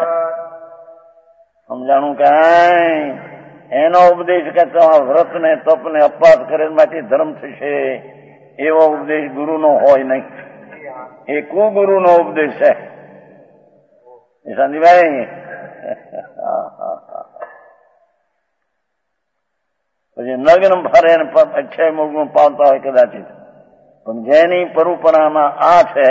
સમજાણું કાંઈ? એનો ઉપદેશ કે વ્રત ને તપ ને અપવાસ કરે માટે ધર્મ થશે, એવો ઉપદેશ ગુરુનો હોય નહીં. એ કુગુરુનો ઉપદેશ છે. શાંતિભાઈ પછી નગ્ન ફરે અક્ષય મુગનું પામતા હોય કદાચિત, પણ જેની પરંપરામાં આ છે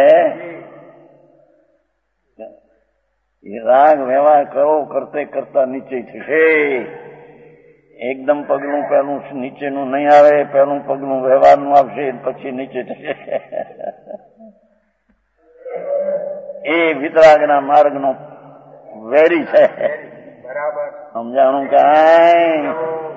એ રાગ વ્યવહાર કરો કરતે કરતા નીચે થશે. એકદમ પગલું પહેલું નીચેનું નહીં આવે, પહેલું પગલું વ્યવહારનું આવશે, પછી નીચે થશે. એ વિતરાગના માર્ગનો વેરી છે. સમજાણું કાંઈ?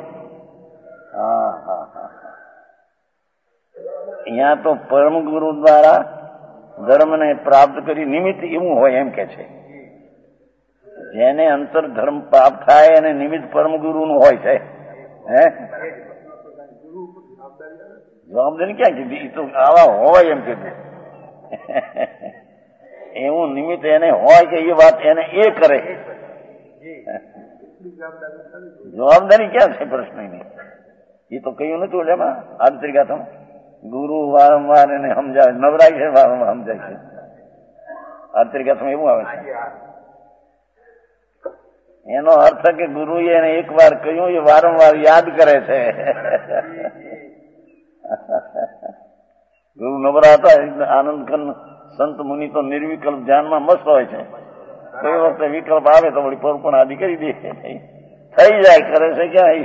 અહીંયા તો પરમ ગુરુ દ્વારા ધર્મને પ્રાપ્ત કરી નિમિત્ત એવું હોય એમ કે છે. જેને અંતર ધર્મ પ્રાપ્ત થાય એને નિમિત્ત પરમ ગુરુ નું હોય છે. હે જવાબદારી ક્યાં કીધી? તો આવા હોય એમ કીધું. એવું નિમિત્ત એને હોય કે એ વાત એને એ કરે. જવાબદારી ક્યાં છે? પ્રશ્ન નહીં. એ તો કહ્યું નતું એમાં આંતરિકાથમ ગુરુ વારંવાર એને સમજાવે, નવરાય છે વારંવાર સમજાય છે. આંતરિકાથમ એવું આવે છે. એનો અર્થ કે ગુરુએ એને એક વાર કહ્યું એ વારંવાર યાદ કરે છે. ગુરુ નવરા હતા આનંદ ખંડ સંત મુનિ તો નિર્વિકલ્પ ધ્યાનમાં મસ્ત હોય છે. કોઈ વખતે વિકલ્પ આવે તો વળી પણ આદિ કરી દે, થઈ જાય. કરે છે ક્યાં?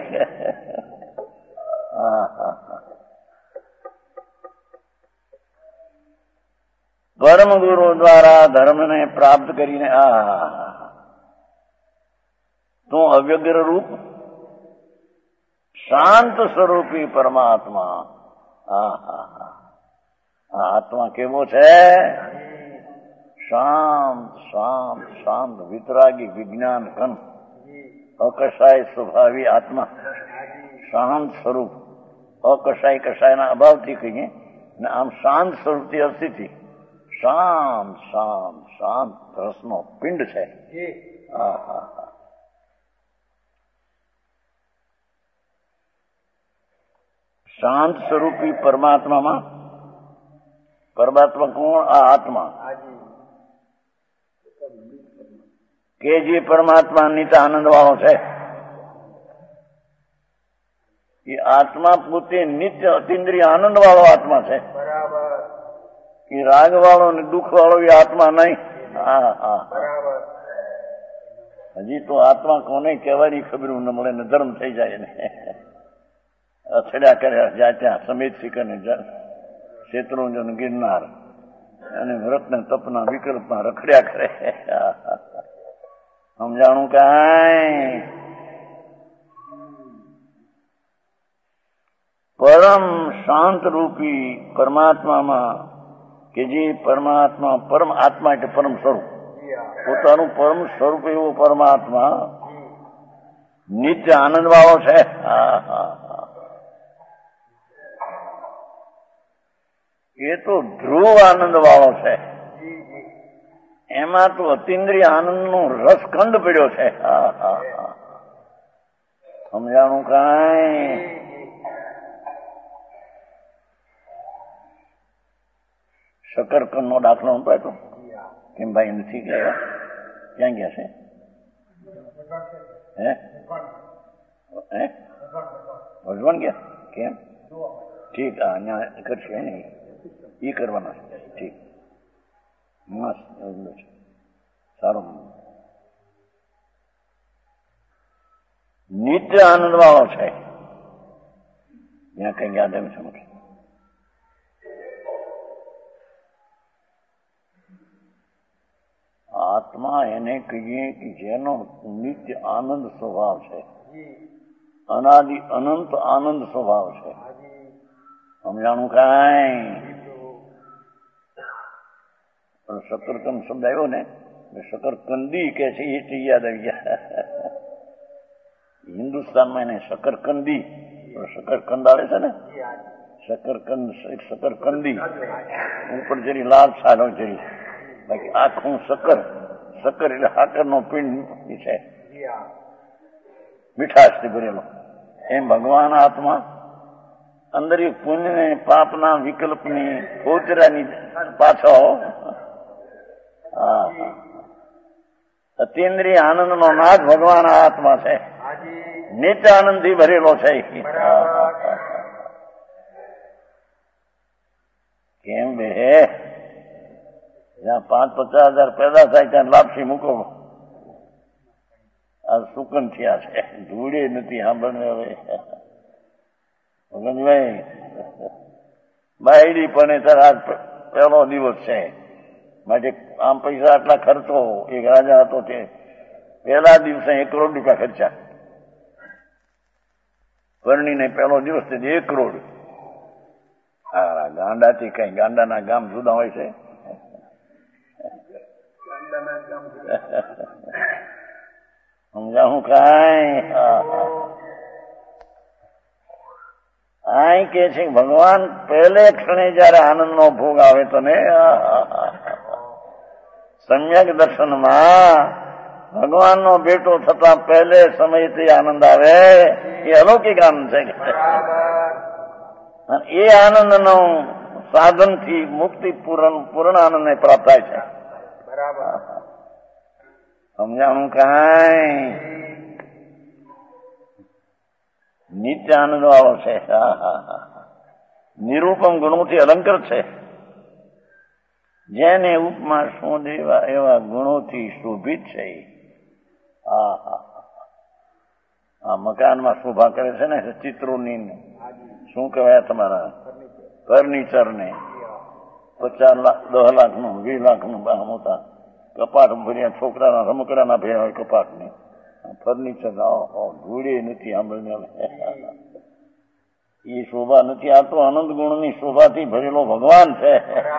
પરમ ગુરુ દ્વારા ધર્મને પ્રાપ્ત કરીને તું અવ્યગ્ર રૂપ શાંત સ્વરૂપી પરમાત્મા. આત્મા કેવો છે? શાંત શાંત શાંત વિતરાગી વિજ્ઞાન ઘન અકશાય સ્વભાવી આત્મા. શાંત સ્વરૂપ, અકશાય કશાયના અભાવથી કહીએ ને આમ શાંત સ્વરૂપથી અસ્થિતિ. શાંત શાંત શાંત રસનો પિંડ છે. શાંત સ્વરૂપી પરમાત્મામાં, પરમાત્મા કોણ? આ આત્મા કે જે પરમાત્મા નિત્ય આનંદ વાળો છે. એ આત્મા પોતે નિત્ય અતિન્દ્રિય આનંદ વાળો આત્મા છે. એ રાગ વાળો ને દુઃખ વાળો એ આત્મા નહીં. હજી તો આત્મા કોને કહેવાની ખબર ન મળે ને ધર્મ થઈ જાય ને અથડ્યા કર્યા જાય ત્યાં સમેત શિખર શેત્રુંજન ગિરનાર અને વ્રત ને તપના વિકલ્પમાં રખડ્યા કરે. સમજાણું કાંઈ? પરમ શાંત રૂપી પરમાત્મામાં કે જે પરમાત્મા પરમ આત્મા એટલે પરમ સ્વરૂપ, પોતાનું પરમ સ્વરૂપ એવો પરમાત્મા નિત્ય આનંદ વાળો છે. એ તો ધ્રુવ આનંદ વાળો છે. એમાં તો અતિન્દ્રિય આનંદનો રસખંડ પડ્યો છે. સમજાણું કાંઈ? શકરકંદ નો દાખલો નતો આપ્યો કેમ ભાઈ નથી ગયા? ક્યાં ગયા છે? હે ભગવાન ગયા કેમ? ઠીક, અહીંયા કરશે ને એ કરવાના છે. ઠીક, મસ્ત છે, સારું. નિત્ય આનંદ વાળો છે. ત્યાં કઈ યાદ આવી સમજ? આત્મા એને કહીએ કે જેનો નિત્ય આનંદ સ્વભાવ છે, અનાદિ અનંત આનંદ સ્વભાવ છે. સમજાણું કાંઈ? શકરકંદ શબ્દ આવ્યો ને, શકરકંદી કે છે એ યાદ આવી ગયા. હિન્દુસ્તાનમાં એને શકરકંદી, શકરકંદ આવે છે ને, શકરકંદી ઉપર જરી લાલ છાલ હોય જરી, બાકી આખું શક્કર એટલે સાકરનો પિંડ છે, મીઠાશથી ભરેલો. એમ ભગવાન આત્મા અંદર એક પુણ્ય ને પાપના વિકલ્પની ગોચરાની પાછો અતિન્દ્રિય આનંદનો નાથ ભગવાન આત્મા છે. નિત્ય આનંદ થી ભરેલો છે. કેમ બે જ્યાં 5-50,000 પેદા થાય ત્યાં લાપસી મૂકો. આ સુકન થયા છે, ધૂળે નથી સાંભળને. હવે ભગનભાઈ બાયડી પણ તાર આજ પહેલો દિવસ છે માટે આમ પૈસા આટલા ખર્ચો. એક રાજા હતો તે પહેલા દિવસે 1 કરોડ રૂપિયા ખર્ચા. પરણીને પહેલો દિવસ તે 1 કરોડ. હા, ગાંડાથી કઈ ગાંડાના ગામ જુદા હોય છે. સમજાવું કાંઈ? આ કે છે ભગવાન પહેલે ક્ષણે જયારે આનંદનો ભોગ આવે તો ને સમ્યક દર્શનમાં ભગવાનનો બેટો થતા પહેલે સમયથી આનંદ આવે એ અલૌકિક આનંદ છે. એ આનંદનો સાધનથી મુક્તિ પૂર્ણ આનંદને પ્રાપ્ત થાય છે. સમજાણું કાંઈ? નિત્ય આનંદ વાળો છે. નિરૂપમ ગુણોથી અલંકૃત છે. જેને ઉપમા શું દેવા એવા ગુણોથી શોભિત છે. આ મકાનમાં શોભા કરે છે ને ચિત્રોની, શું કહેવાય તમારા ફર્નિચર ને 50 લાખ 10 લાખનું 20 લાખનું મોટા કપાટ ભર્યા, છોકરાના રમકડાના ભર્યા હોય કપાટ ને ફર્નિચર. ધૂળે નથી સાંભળને. એ શોભા નથી, આ તો આનંદ ગુણની શોભાથી ભરેલો ભગવાન છે.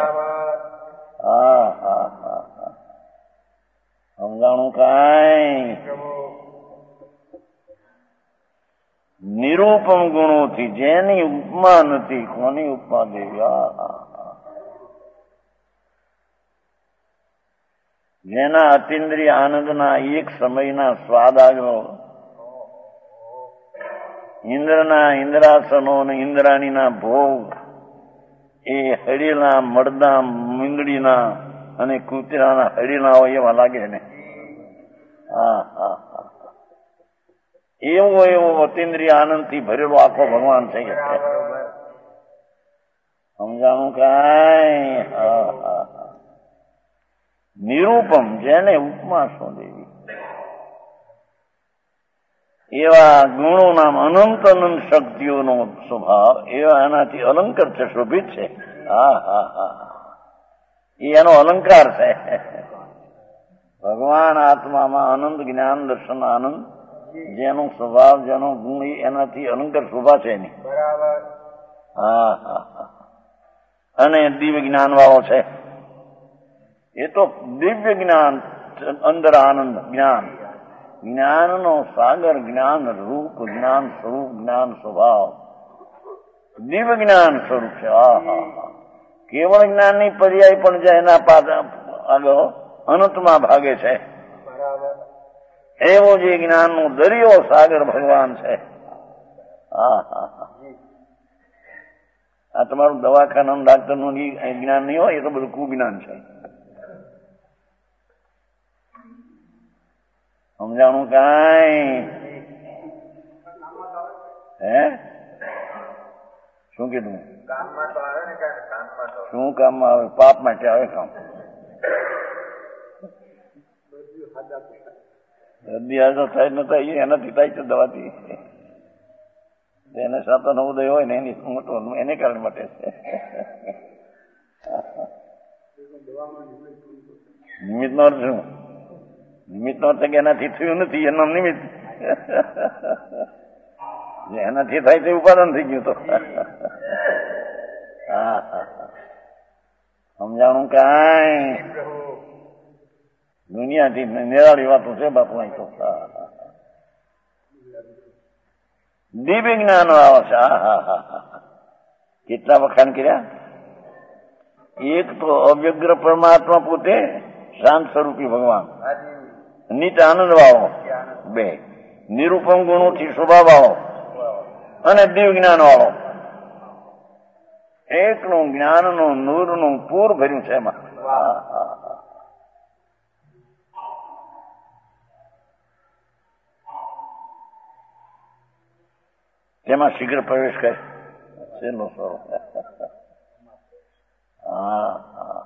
સમજાણું કાંઈ? નિરૂપમ ગુણોથી જેની ઉપમા નથી. કોની ઉપમા દેવી? જેના અતિન્દ્રિય આનંદના એક સમયના સ્વાદ આવ્યો, ઇન્દ્રના ઇન્દ્રાસનો અને ઇન્દ્રાણીના ભોગ, એ હળેલા મળદા મીંદડીના અને કૂતરાના હળેલા હોય એવા લાગે ને. એવો અતિન્દ્રિય આનંદથી ભરેલો આખો ભગવાન છે. સમજાણું કાંઈ? નિરૂપમ જેને ઉપમા શું દેવી એવા ગુણો નામ અનંત અનંત શક્તિઓનો સ્વભાવ એવા એનાથી અલંકાર છે, શોભિત છે. એનો અલંકાર છે. ભગવાન આત્મામાં આનંદ જ્ઞાન દર્શન આનંદ જેનો સ્વભાવ જેનો ગુણ એનાથી અલંકાર શોભા છે એની. હા હા હા. અને દિવ્ય જ્ઞાન વાળો છે એ તો દિવ્ય જ્ઞાન, અંદર આનંદ, જ્ઞાન, જ્ઞાનનો સાગર, જ્ઞાન રૂપ, જ્ઞાન સ્વરૂપ, જ્ઞાન સ્વભાવ, દિવ્ય જ્ઞાન સ્વરૂપ છે. હા હા હા. કેવળ જ્ઞાનની પર્યાય પણ જાય એના આગળ અનંતમાં ભાગે છે. એવો જે જ્ઞાનનો દરિયો સાગર ભગવાન છે. હા હા હા. આ તમારું દવાખાના ડાક્ટરનું જ્ઞાન નહીં હોય, એ તો બધું કુજ્ઞાન છે. સમજાણું કાંઈ? હે શું કીધું? શું કામમાં આવે? પાપ માટે આવે કામ. દર્દી હાજર થાય ન થાય એનાથી થાય છે દવાથી. એને સાતો નવોદય હોય ને એની એને કારણે માટે છે. નિમિત્ત નો અર્થ શું? નિમિત્ત નો અર્થ કે એનાથી થયું નથી, એનો નિમિત્ત. એનાથી થાય તે ઉપાદાન થઈ ગયું. તો હા હા સમજાણું કાંઈ? દુનિયાથી નિરાળી વાતો છે બાપુ. અહીં તો દિવ્ય જ્ઞાન આવે છે. હા હા હા. કેટલા વખાણ કર્યા? એક તો અવ્યગ્ર પરમાત્મા પોતે શાંત સ્વરૂપી ભગવાન, નિત્ય આનંદ વાળો, બે નિરૂપમ ગુણોથી સ્વભાવ વાળો અને દિવ્ય જ્ઞાન વાળો. એકનું જ્ઞાનનું નૂરનું પૂર ભર્યું છે એમાં. તેમાં શીઘ્ર પ્રવેશ કરે છેલ્લો સ્વરૂપ. હા હા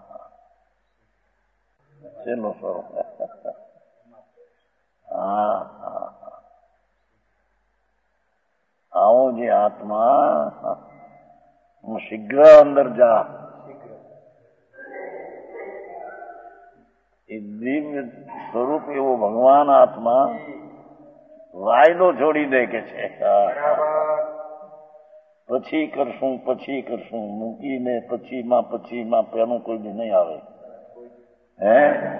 છેલ્લો સ્વરૂપ. હા હા આવો જે આત્મા હું શીઘ્ર અંદર જા. એ દિવ્ય સ્વરૂપ એવો ભગવાન આત્મા વાયદો છોડી દે કે છે પછી કરશું, પછી કરશું, મૂકીને પછીમાં પેલું કોઈ દી નહીં આવે. હે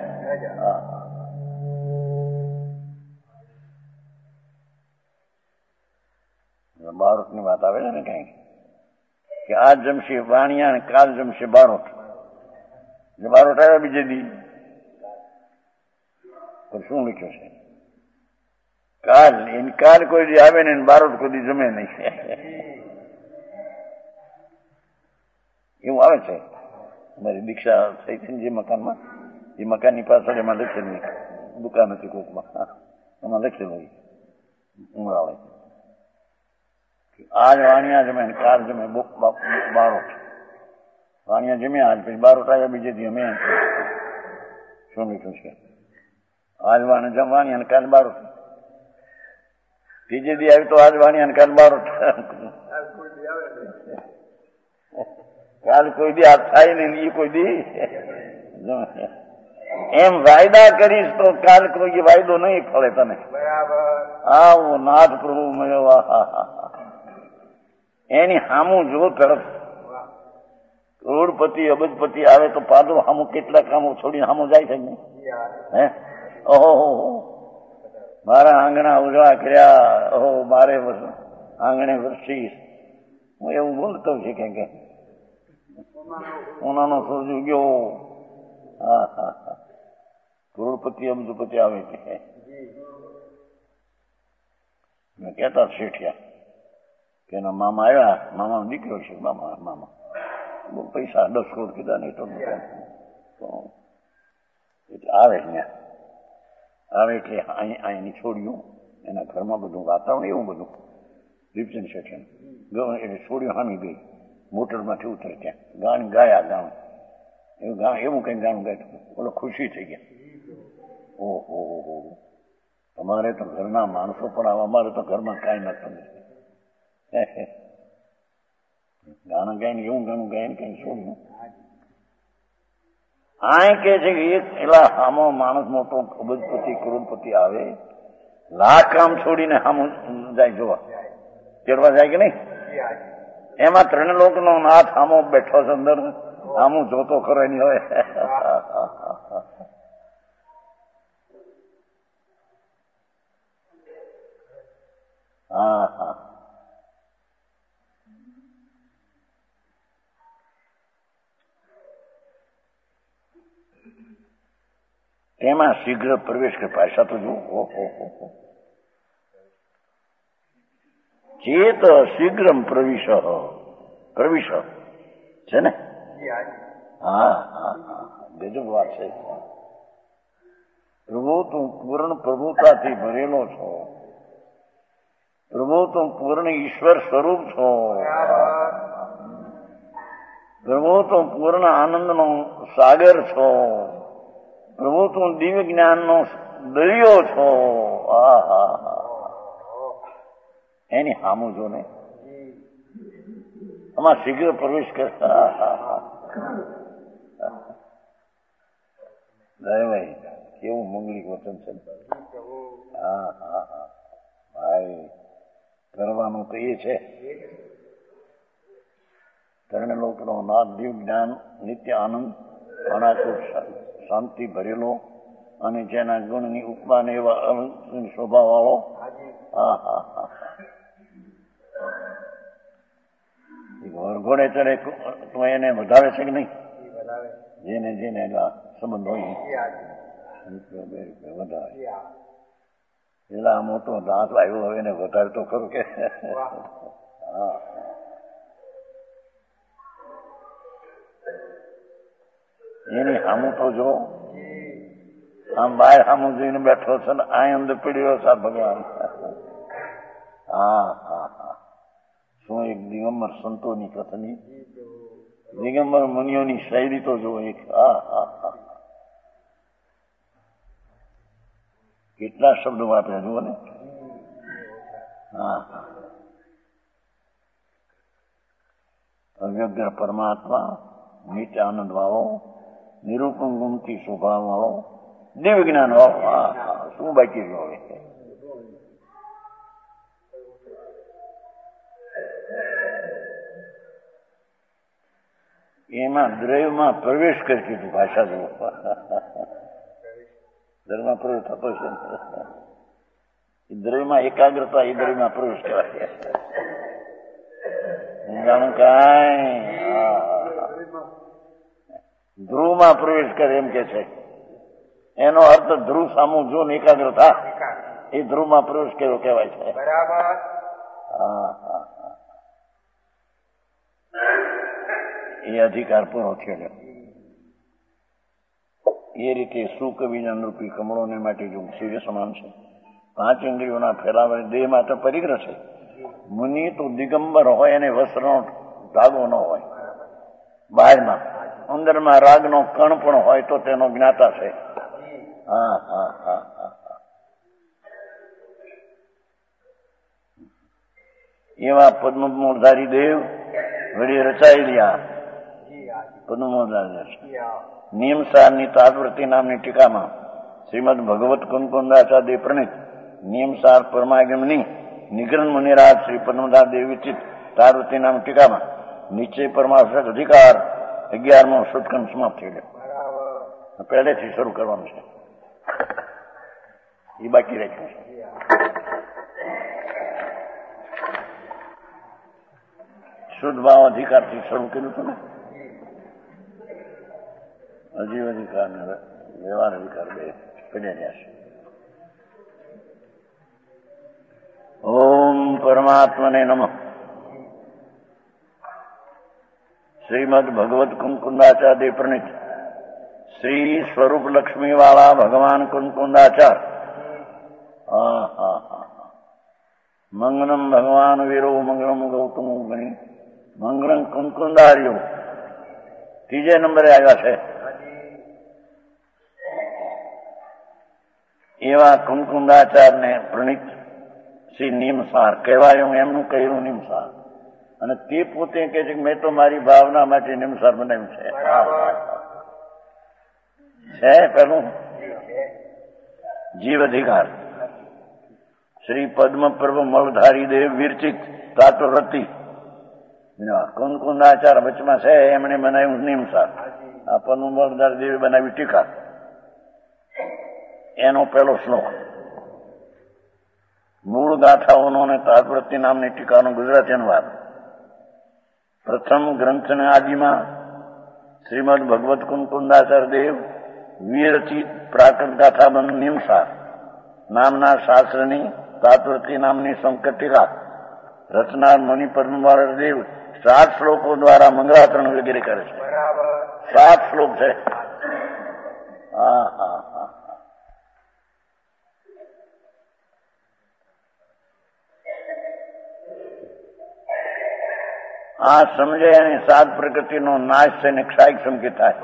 બારોટ ની વાત આવે છે ને કઈ કે આજ જમશે વાણિયા અને કાલ જમશે બારોટ. બારોટ આવ્યા બીજે દી શું લખ્યું છે? કાલ કોઈ દી આવે ને બારોટ કોઈ દી જમે નહીં. એવું આવે છે. અમારી દીક્ષા થઈ છે જે મકાનમાં, એ મકાનની પાછળ એમાં લખેલું, દુકાન હતી કોકમાં, એમાં લખેલું આવે આજ વાણિયા જમે ને કાલ જમે બારોટ. વાણિયા જમ્યા આજ, પછી બારોટ આવ્યા બીજે દી અમે. શું લખ્યું છે? આજ વાણિયા જમવાની અને કાલ બારોટ. ત્રીજે દી આવી તો આજ વાણિયા અને કાલ બારોટ. કાલ કોઈ દી આ થાય ને એ કોઈ દી એમ વાયદા કરીશ તો કાલ કોઈ વાયદો નહીં ફળે તને. આવો નાથ પ્રભુ મળ્યો. એની હામું જો તરફ કરોડપતિ અબજપતિ આવે તો પાદો હામું કેટલા કામો છોડીને હામું જાય છે ને. હે ઓહો મારા આંગણા ઉજળા કર્યા, ઓહો મારે આંગણે વરસીશ. હું એવું બોલતો છે કે ઉનાનો સૂરજ ઉગ્યો. હા હા હા કરોડપતિ અબજપતિ આવે છે. મેં કહેતા શેઠિયા કે એના મામા આવ્યા, મામાનો દીકરો છે. મામા બહુ પૈસા 10 કરોડ કીધા નહીં તો આવે ત્યાં આવે એટલે અહીંની છોડ્યું એના ઘરમાં બધું વાતાવરણ એવું બધું દીપચંદ શેઠ એટલે છોડ્યું હામી ગઈ, મોટરમાંથી ઉતરે ત્યાં ગાણ ગાયા ગાણું એવું કઈ ગાણું ગાયું. બોલો ખુશી થઈ ગયા. ઓહો તમારે તો ઘરના માણસો પણ આવે, અમારે તો ઘરમાં કાંઈ નતું. ગાણા ગાઈને એવું ગાણું ગાઈને કઈ છોડ્યું. આ કે છે કે એક એલા આમો માણસ મોટો અબજપતિ કરોડપતિ આવે, લાખ કામ છોડીને આમ જાય જોવા, તેડવા જાય કે નહીં? એમાં ત્રણલોકનો નાથ આમો બેઠો છે અંદર, આમું જોતો ખરો નહીં હોય. હા હા, એમાં શીઘ્ર પ્રવેશ કરે. ભાષા તો જુઓ, ચેત શીઘ્રમ પ્રવિશ છે ને. હા હા હા, ગજબ વાત છે. પ્રભુ તું પૂર્ણ પ્રભુતાથી ભરેલો છો, પ્રભુ તું પૂર્ણ ઈશ્વર સ્વરૂપ છો, પ્રભુ તું પૂર્ણ આનંદનો સાગર છો, પ્રભુ તું દિવ્ય જ્ઞાનનો દરિયો છો. એની સામું જો ને, આમાં શીઘ્ર પ્રવેશ કરતા. ભાઈ કેવું મંગલિક વચન છે. હા હા હા ભાઈ, કરવાનું તો એ છે. ત્રણલોકનો નાથ, દિવ્ય જ્ઞાન, નિત્ય આનંદ, અનાકૂટ શાંતિ ભરેલો અને જેના ગુણની ઉપમાન એવા શોભા વાળો. હા હા હા, વરઘોડે ચડે તો એને વધારે છે કે નહીં? જેને જેને સંબંધ હોય વધારે. પેલા મોટો દાંત આવ્યો હવે એને વધારે તો ખરું કે. હા, એની સામું તો જો, આમ બહાર સામું જોઈને બેઠો છે ને આ અંદર પીડ્યો છે ભગવાન. હા હા હા, શું એક દિગંબર સંતોની કથની, દિગંબર મુનિઓની શૈલી તો જો એક. હા હા હા, કેટલા શબ્દો વાપર્યા જુઓ ને. હા હા, અવ્યગ્ર પરમાત્મા, નિત્ય આનંદ વાળો, નિરૂપણ ગુમતી સ્વભાવ વાળો, દિવ્ય જ્ઞાન વાળો. હા હા, શું બાકી રહ્યો હવે? એમાં દ્રવ્યમાં પ્રવેશ કરી કીધું. ભાષા જુઓ, દ્રવ્યમાં પ્રવેશ થતો છે. દ્રવ્યમાં એકાગ્રતા, એ દ્રવ્યમાં પ્રવેશ કરાય. જાણું કાંઈ ધ્રુવમાં પ્રવેશ કરે એમ કે છે. એનો અર્થ ધ્રુવ સામું જો ને એકાગ્રતા, એ ધ્રુવમાં પ્રવેશ કર્યો કહેવાય છે. હા હા, એ અધિકાર પૂરો થયો. એ રીતે સુકવિના નૃપી કમળોને માટે જો સૂર્ય સમાન છે. 5 ઇન્દ્રિયોના ફેલાવે દેહમાં તો પરિગ્રહ છે. મુનિ તો દિગંબર હોય અને વસ્ત્રનો ધાગો ન હોય બહારમાં, અંદરમાં રાગનો કણ પણ હોય તો તેનો જ્ઞાતા છે. હા હા હા હા, એવા પદ્મમૂળધારી દેવ વળી રચાઈ રહ્યા. પદ્મમૂળધારી નિયમસારની તાત્વૃત્તિ નામની ટીકામાં શ્રીમદ ભગવત કુંકુંદાચાર્ય પ્રણિત નિયમસાર પરમાગમની નિગ્રહ મુનિરાજ શ્રી પદ્મદાસ દેવ વિચિત તાત્વૃત્તિ નામની ટીકામાં નિશ્ચય પરમાર્થક અધિકાર 11મો શુદ્ધખંડ સમાપ્ત થઈ ગયો. પહેલેથી શરૂ કરવાનું છે, એ બાકી રાખ્યું છે. શુદ્ધ ભાવ અધિકારથી શરૂ કર્યું હતું ને. અજીવ અધિકાર ને વ્યવહાર અધિકાર બે પડ્યા રહ્યા છે. ઓમ પરમાત્મને નમઃ. શ્રીમદ ભગવત કુંકુંદાચાર્ય પ્રણિત શ્રી સ્વરૂપ લક્ષ્મી વાળા ભગવાન કુંકુંદાચાર્ય. હા હા હા, મંગલમ ભગવાન વીરો મંગલમ ગૌતમ ગણી મંગલમ કુંકુંદાર્યો 3 નંબરે આવ્યા છે. એવા કુંકુંદાચાર્યને પ્રણિત શ્રી નિમસાર કહેવાયું, એમનું કહ્યું નિમસાર. અને તે પોતે કહે છે કે મેં તો મારી ભાવના માટે નિમસાર બનાવ્યું છે. પેલું જીવ અધિકાર શ્રી પદ્મ પ્રભુ મળધારી દેવ વિરચિત તાતો રતિ કુંકુંદાચાર વચમાં છે, એમણે બનાવ્યું નિમસાર. આ પદ્મવરદાસ દેવી બનાવી ટીકા. એનો પહેલો શ્લોક. મૂળ ગાથાઓનો અને તાત્પર્ય નામની ટીકાનો ગુજરાતી અનુવાદ. પ્રથમ ગ્રંથને આદિમાં શ્રીમદ ભગવત કુંકુંદાચાર્ય દેવ વિરચિત પ્રાકૃત ગાથાબંધ નિમસાર નામના શાસ્ત્રની તાત્પર્ય નામની સંકટ ટીકા રચનાર મુનિ પદ્મવર દેવ 7 શ્લોકો દ્વારા મંગળાચરણ વગેરે કરે છે. 7 શ્લોક છે. આ સમજે અને 7 પ્રકૃતિનો નાશ છે ને ક્ષાયક સંકેત થાય.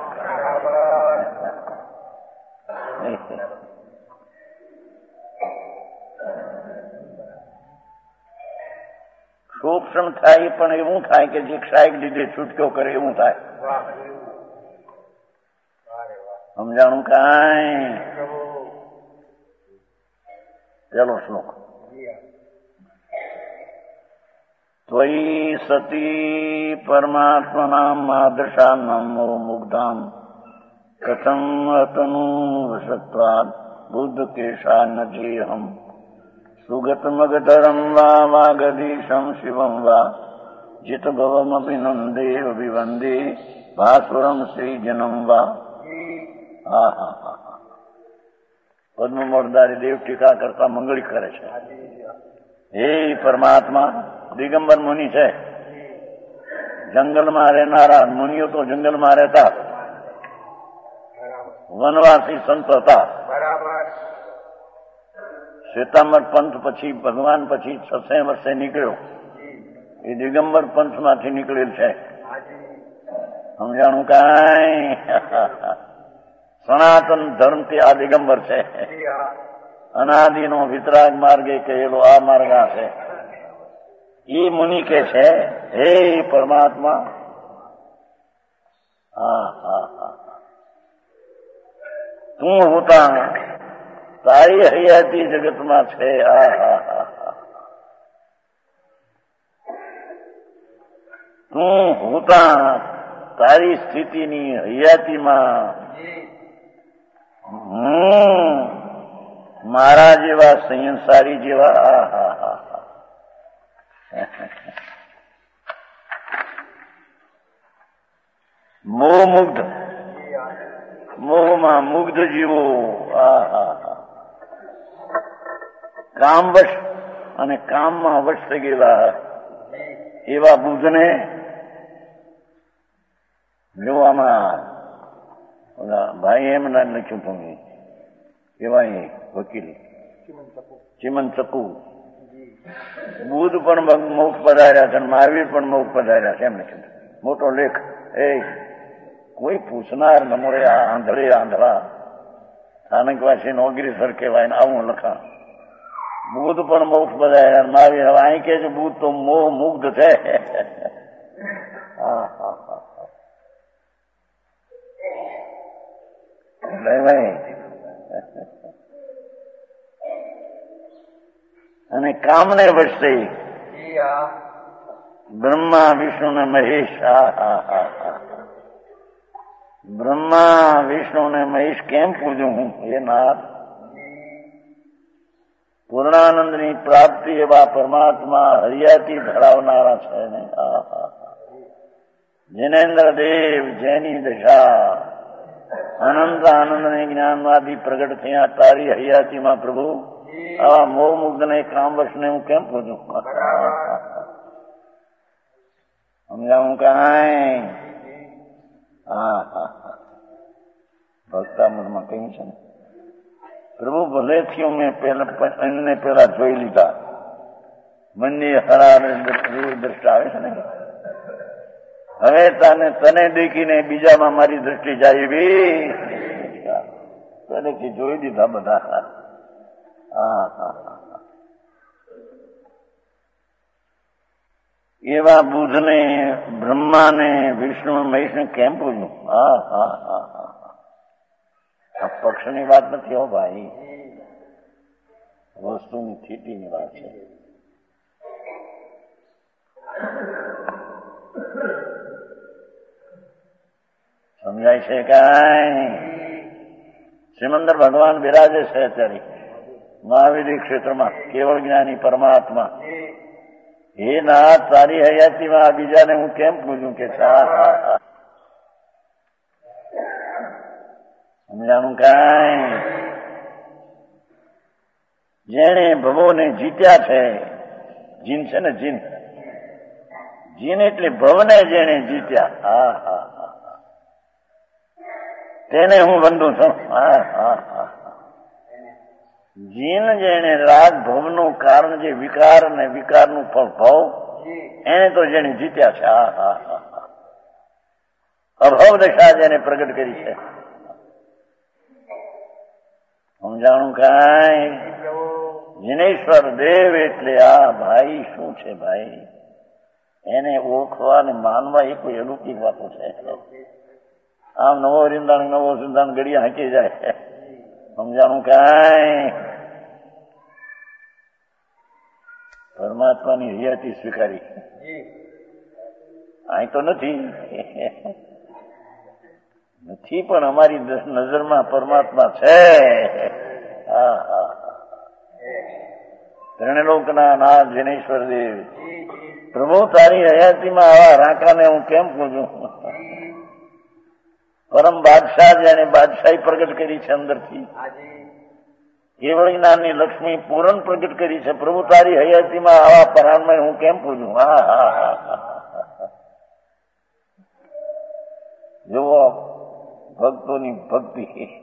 શોષણ થાય પણ એવું થાય કે જે ક્ષાયક લીધે છૂટક્યો કરે એવું થાય. સમજાણું કાંઈ? પેલો શ્લોક. ત્વયી સતી પરમાત્મનામ આદર્શાનામ મુગ્ધામ કથમ અતનું વસત્વાદ બુદ્ધ કેશા નજીહમ સુગતમગતરમ વા વાગદીશમ શિવમ વા જીત ભવમભિનંદે અભિવંદે ભાસુરમ શ્રીજનમ વા. પદ્મવરદારી દેવ ટીકા કરતા મંગળી કરે છે. હે પરમાત્મા, દિગંબર મુનિ છે, જંગલમાં રહેનારા મુનિઓ તો જંગલમાં રહેતા, વનવાસી સંત હતા. શ્વેતાંબર પંથ પછી ભગવાન પછી 600 વર્ષે નીકળ્યો. એ દિગંબર પંથમાંથી નીકળેલ છે. સમજાણું કાંઈ? સનાતન ધર્મથી આ દિગંબર છે. અનાદિનો વિતરાગ માર્ગે કહેલો આ માર્ગ આ છે. એ મુનિ કે છે, હે પરમાત્મા, તું હોતા તારી હયાતી જગતમાં છે. તું હોતા તારી સ્થિતિની હયાતીમાં મારા જેવા સંસારી જેવા મોહ મુગ્ધ, મોહમાં મુગ્ધ જીવો, કામવશ અને કામમાં વશ થઈ ગયેલા એવા બુદ્ધને જોવામાં ભાઈ એમ ના લખ્યું તમે એવા વકીલ ચિમન ચકુ બુદ્ધ પણ મોક્ષ પધાર્યા છે, મહાવીર પણ મોક્ષ પધાર્યા છે. એમ લખ્યું મોટો લેખ. એ કોઈ પૂછનાર ન મળે. આ આંધળે આંધળા સ્થાનકવાસી નોગરી સર કહેવાય ને આવું લખા. બુદ્ધ પણ મોક્ષ પધાર્યા, મહાવીર. હવે અહીં કે છે બુદ્ધ તો મોહ મુગ્ધ છે. અને કામને વશ થઈ બ્રહ્મા વિષ્ણુ ને મહેશ. બ્રહ્મા વિષ્ણુ ને મહેશ કેમ પૂજું હું? એ નાથ, પૂર્ણાનંદની પ્રાપ્તિ એવા પરમાત્મા હરિયાતી ધરાવનારા છે ને. જિનેન્દ્ર દેવ જેની દશા અનંત આનંદને જ્ઞાનવાદી પ્રગટ થયા તારી હરિયાતીમાં પ્રભુ, આવા મોહ મુગ્ધને કામવશને હું કેમ પૂછું? સમજાવું કાંઈ? ભક્તામૃતમાં કહ્યું છે ને, પ્રભુ ભલેથી મેં એમને પેલા જોઈ લીધા. મનની હરાર દ્રષ્ટિ આવે છે ને, હવે તને દેખીને બીજામાં મારી દ્રષ્ટિ જાય એવી પહેલેથી જોઈ દીધા બધા. એવા બુદ્ધને, બ્રહ્માને, વિષ્ણુ મહેશને કેમ પૂછ્યું? આ પક્ષની વાત નથી હો ભાઈ, વસ્તુની સ્થિતિની વાત છે. સમજાય છે કાંઈ? સિમંદર ભગવાન બિરાજે છે અત્યારે મહાવીર ક્ષેત્રમાં, કેવળ જ્ઞાની પરમાત્મા. હે નાથ, તારી હયાતીમાં આ બીજાને હું કેમ પૂછું કે સમજાણું કાંઈ? જેણે ભવોને જીત્યા છે, જીન છે ને જીન, જીન એટલે ભવને જેણે જીત્યા, હા હા હા, તેને હું બંધુ છું. હા હા હા, જીન જેણે રાગ ભવનું કારણ જે વિકાર ને વિકારનું ફળ ભાવ, એને તો જેને જીત્યા છે. હા હા હા, અભાવ દશા જેને પ્રગટ કરી છે. સમજાણું કાંઈ? જીનેશ્વર દેવ એટલે આ ભાઈ શું છે ભાઈ? એને ઓળખવા અને માનવા એ કોઈ અલૌકિક વાતો છે. આમ નવો સિંધાણ ઘડિયા હાંકી જાય. સમજાણું કાંઈ? પરમાત્માની હયાતી સ્વીકારી અહીં તો નથી, પણ અમારી નજરમાં પરમાત્મા છે. હા હા, ત્રણલોકના નાથ જીનેશ્વર દેવ, પ્રભુ તારી હયાતીમાં આવા રાંકાને હું કેમ પૂછું? પરમ બાદશાહ જેને બાદશાહી પ્રગટ કરી છે અંદરથી, કેવળ જ્ઞાનની લક્ષ્મી પૂરણ પ્રગટ કરી છે. પ્રભુ તારી હયાતીમાં આવા પરાણમય હું કેમ પૂછું? હા હા હા, જુઓ ભક્તોની ભક્તિ.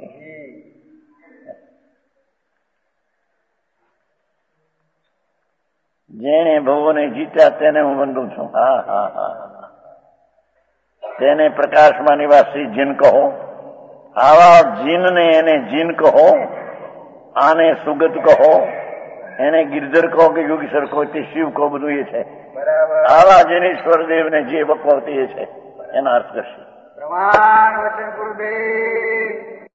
જેણે ભવોને જીત્યા તેને હું બંધુ છું. હા હા હા, તેને પ્રકાશમાં નિવાસી જીન કહો. આવા જીનને એને જીન કહો, આને સુગત કહો, એને ગિરધર કહો કે યોગીશ્વર કહો, તે શિવ કહો, બધું એ છે. આવા જીનેશ્વર દેવને જે બકવાતી એ છે એના અર્થ કરશે. પ્રમાણ વચન ગુરુદેવ.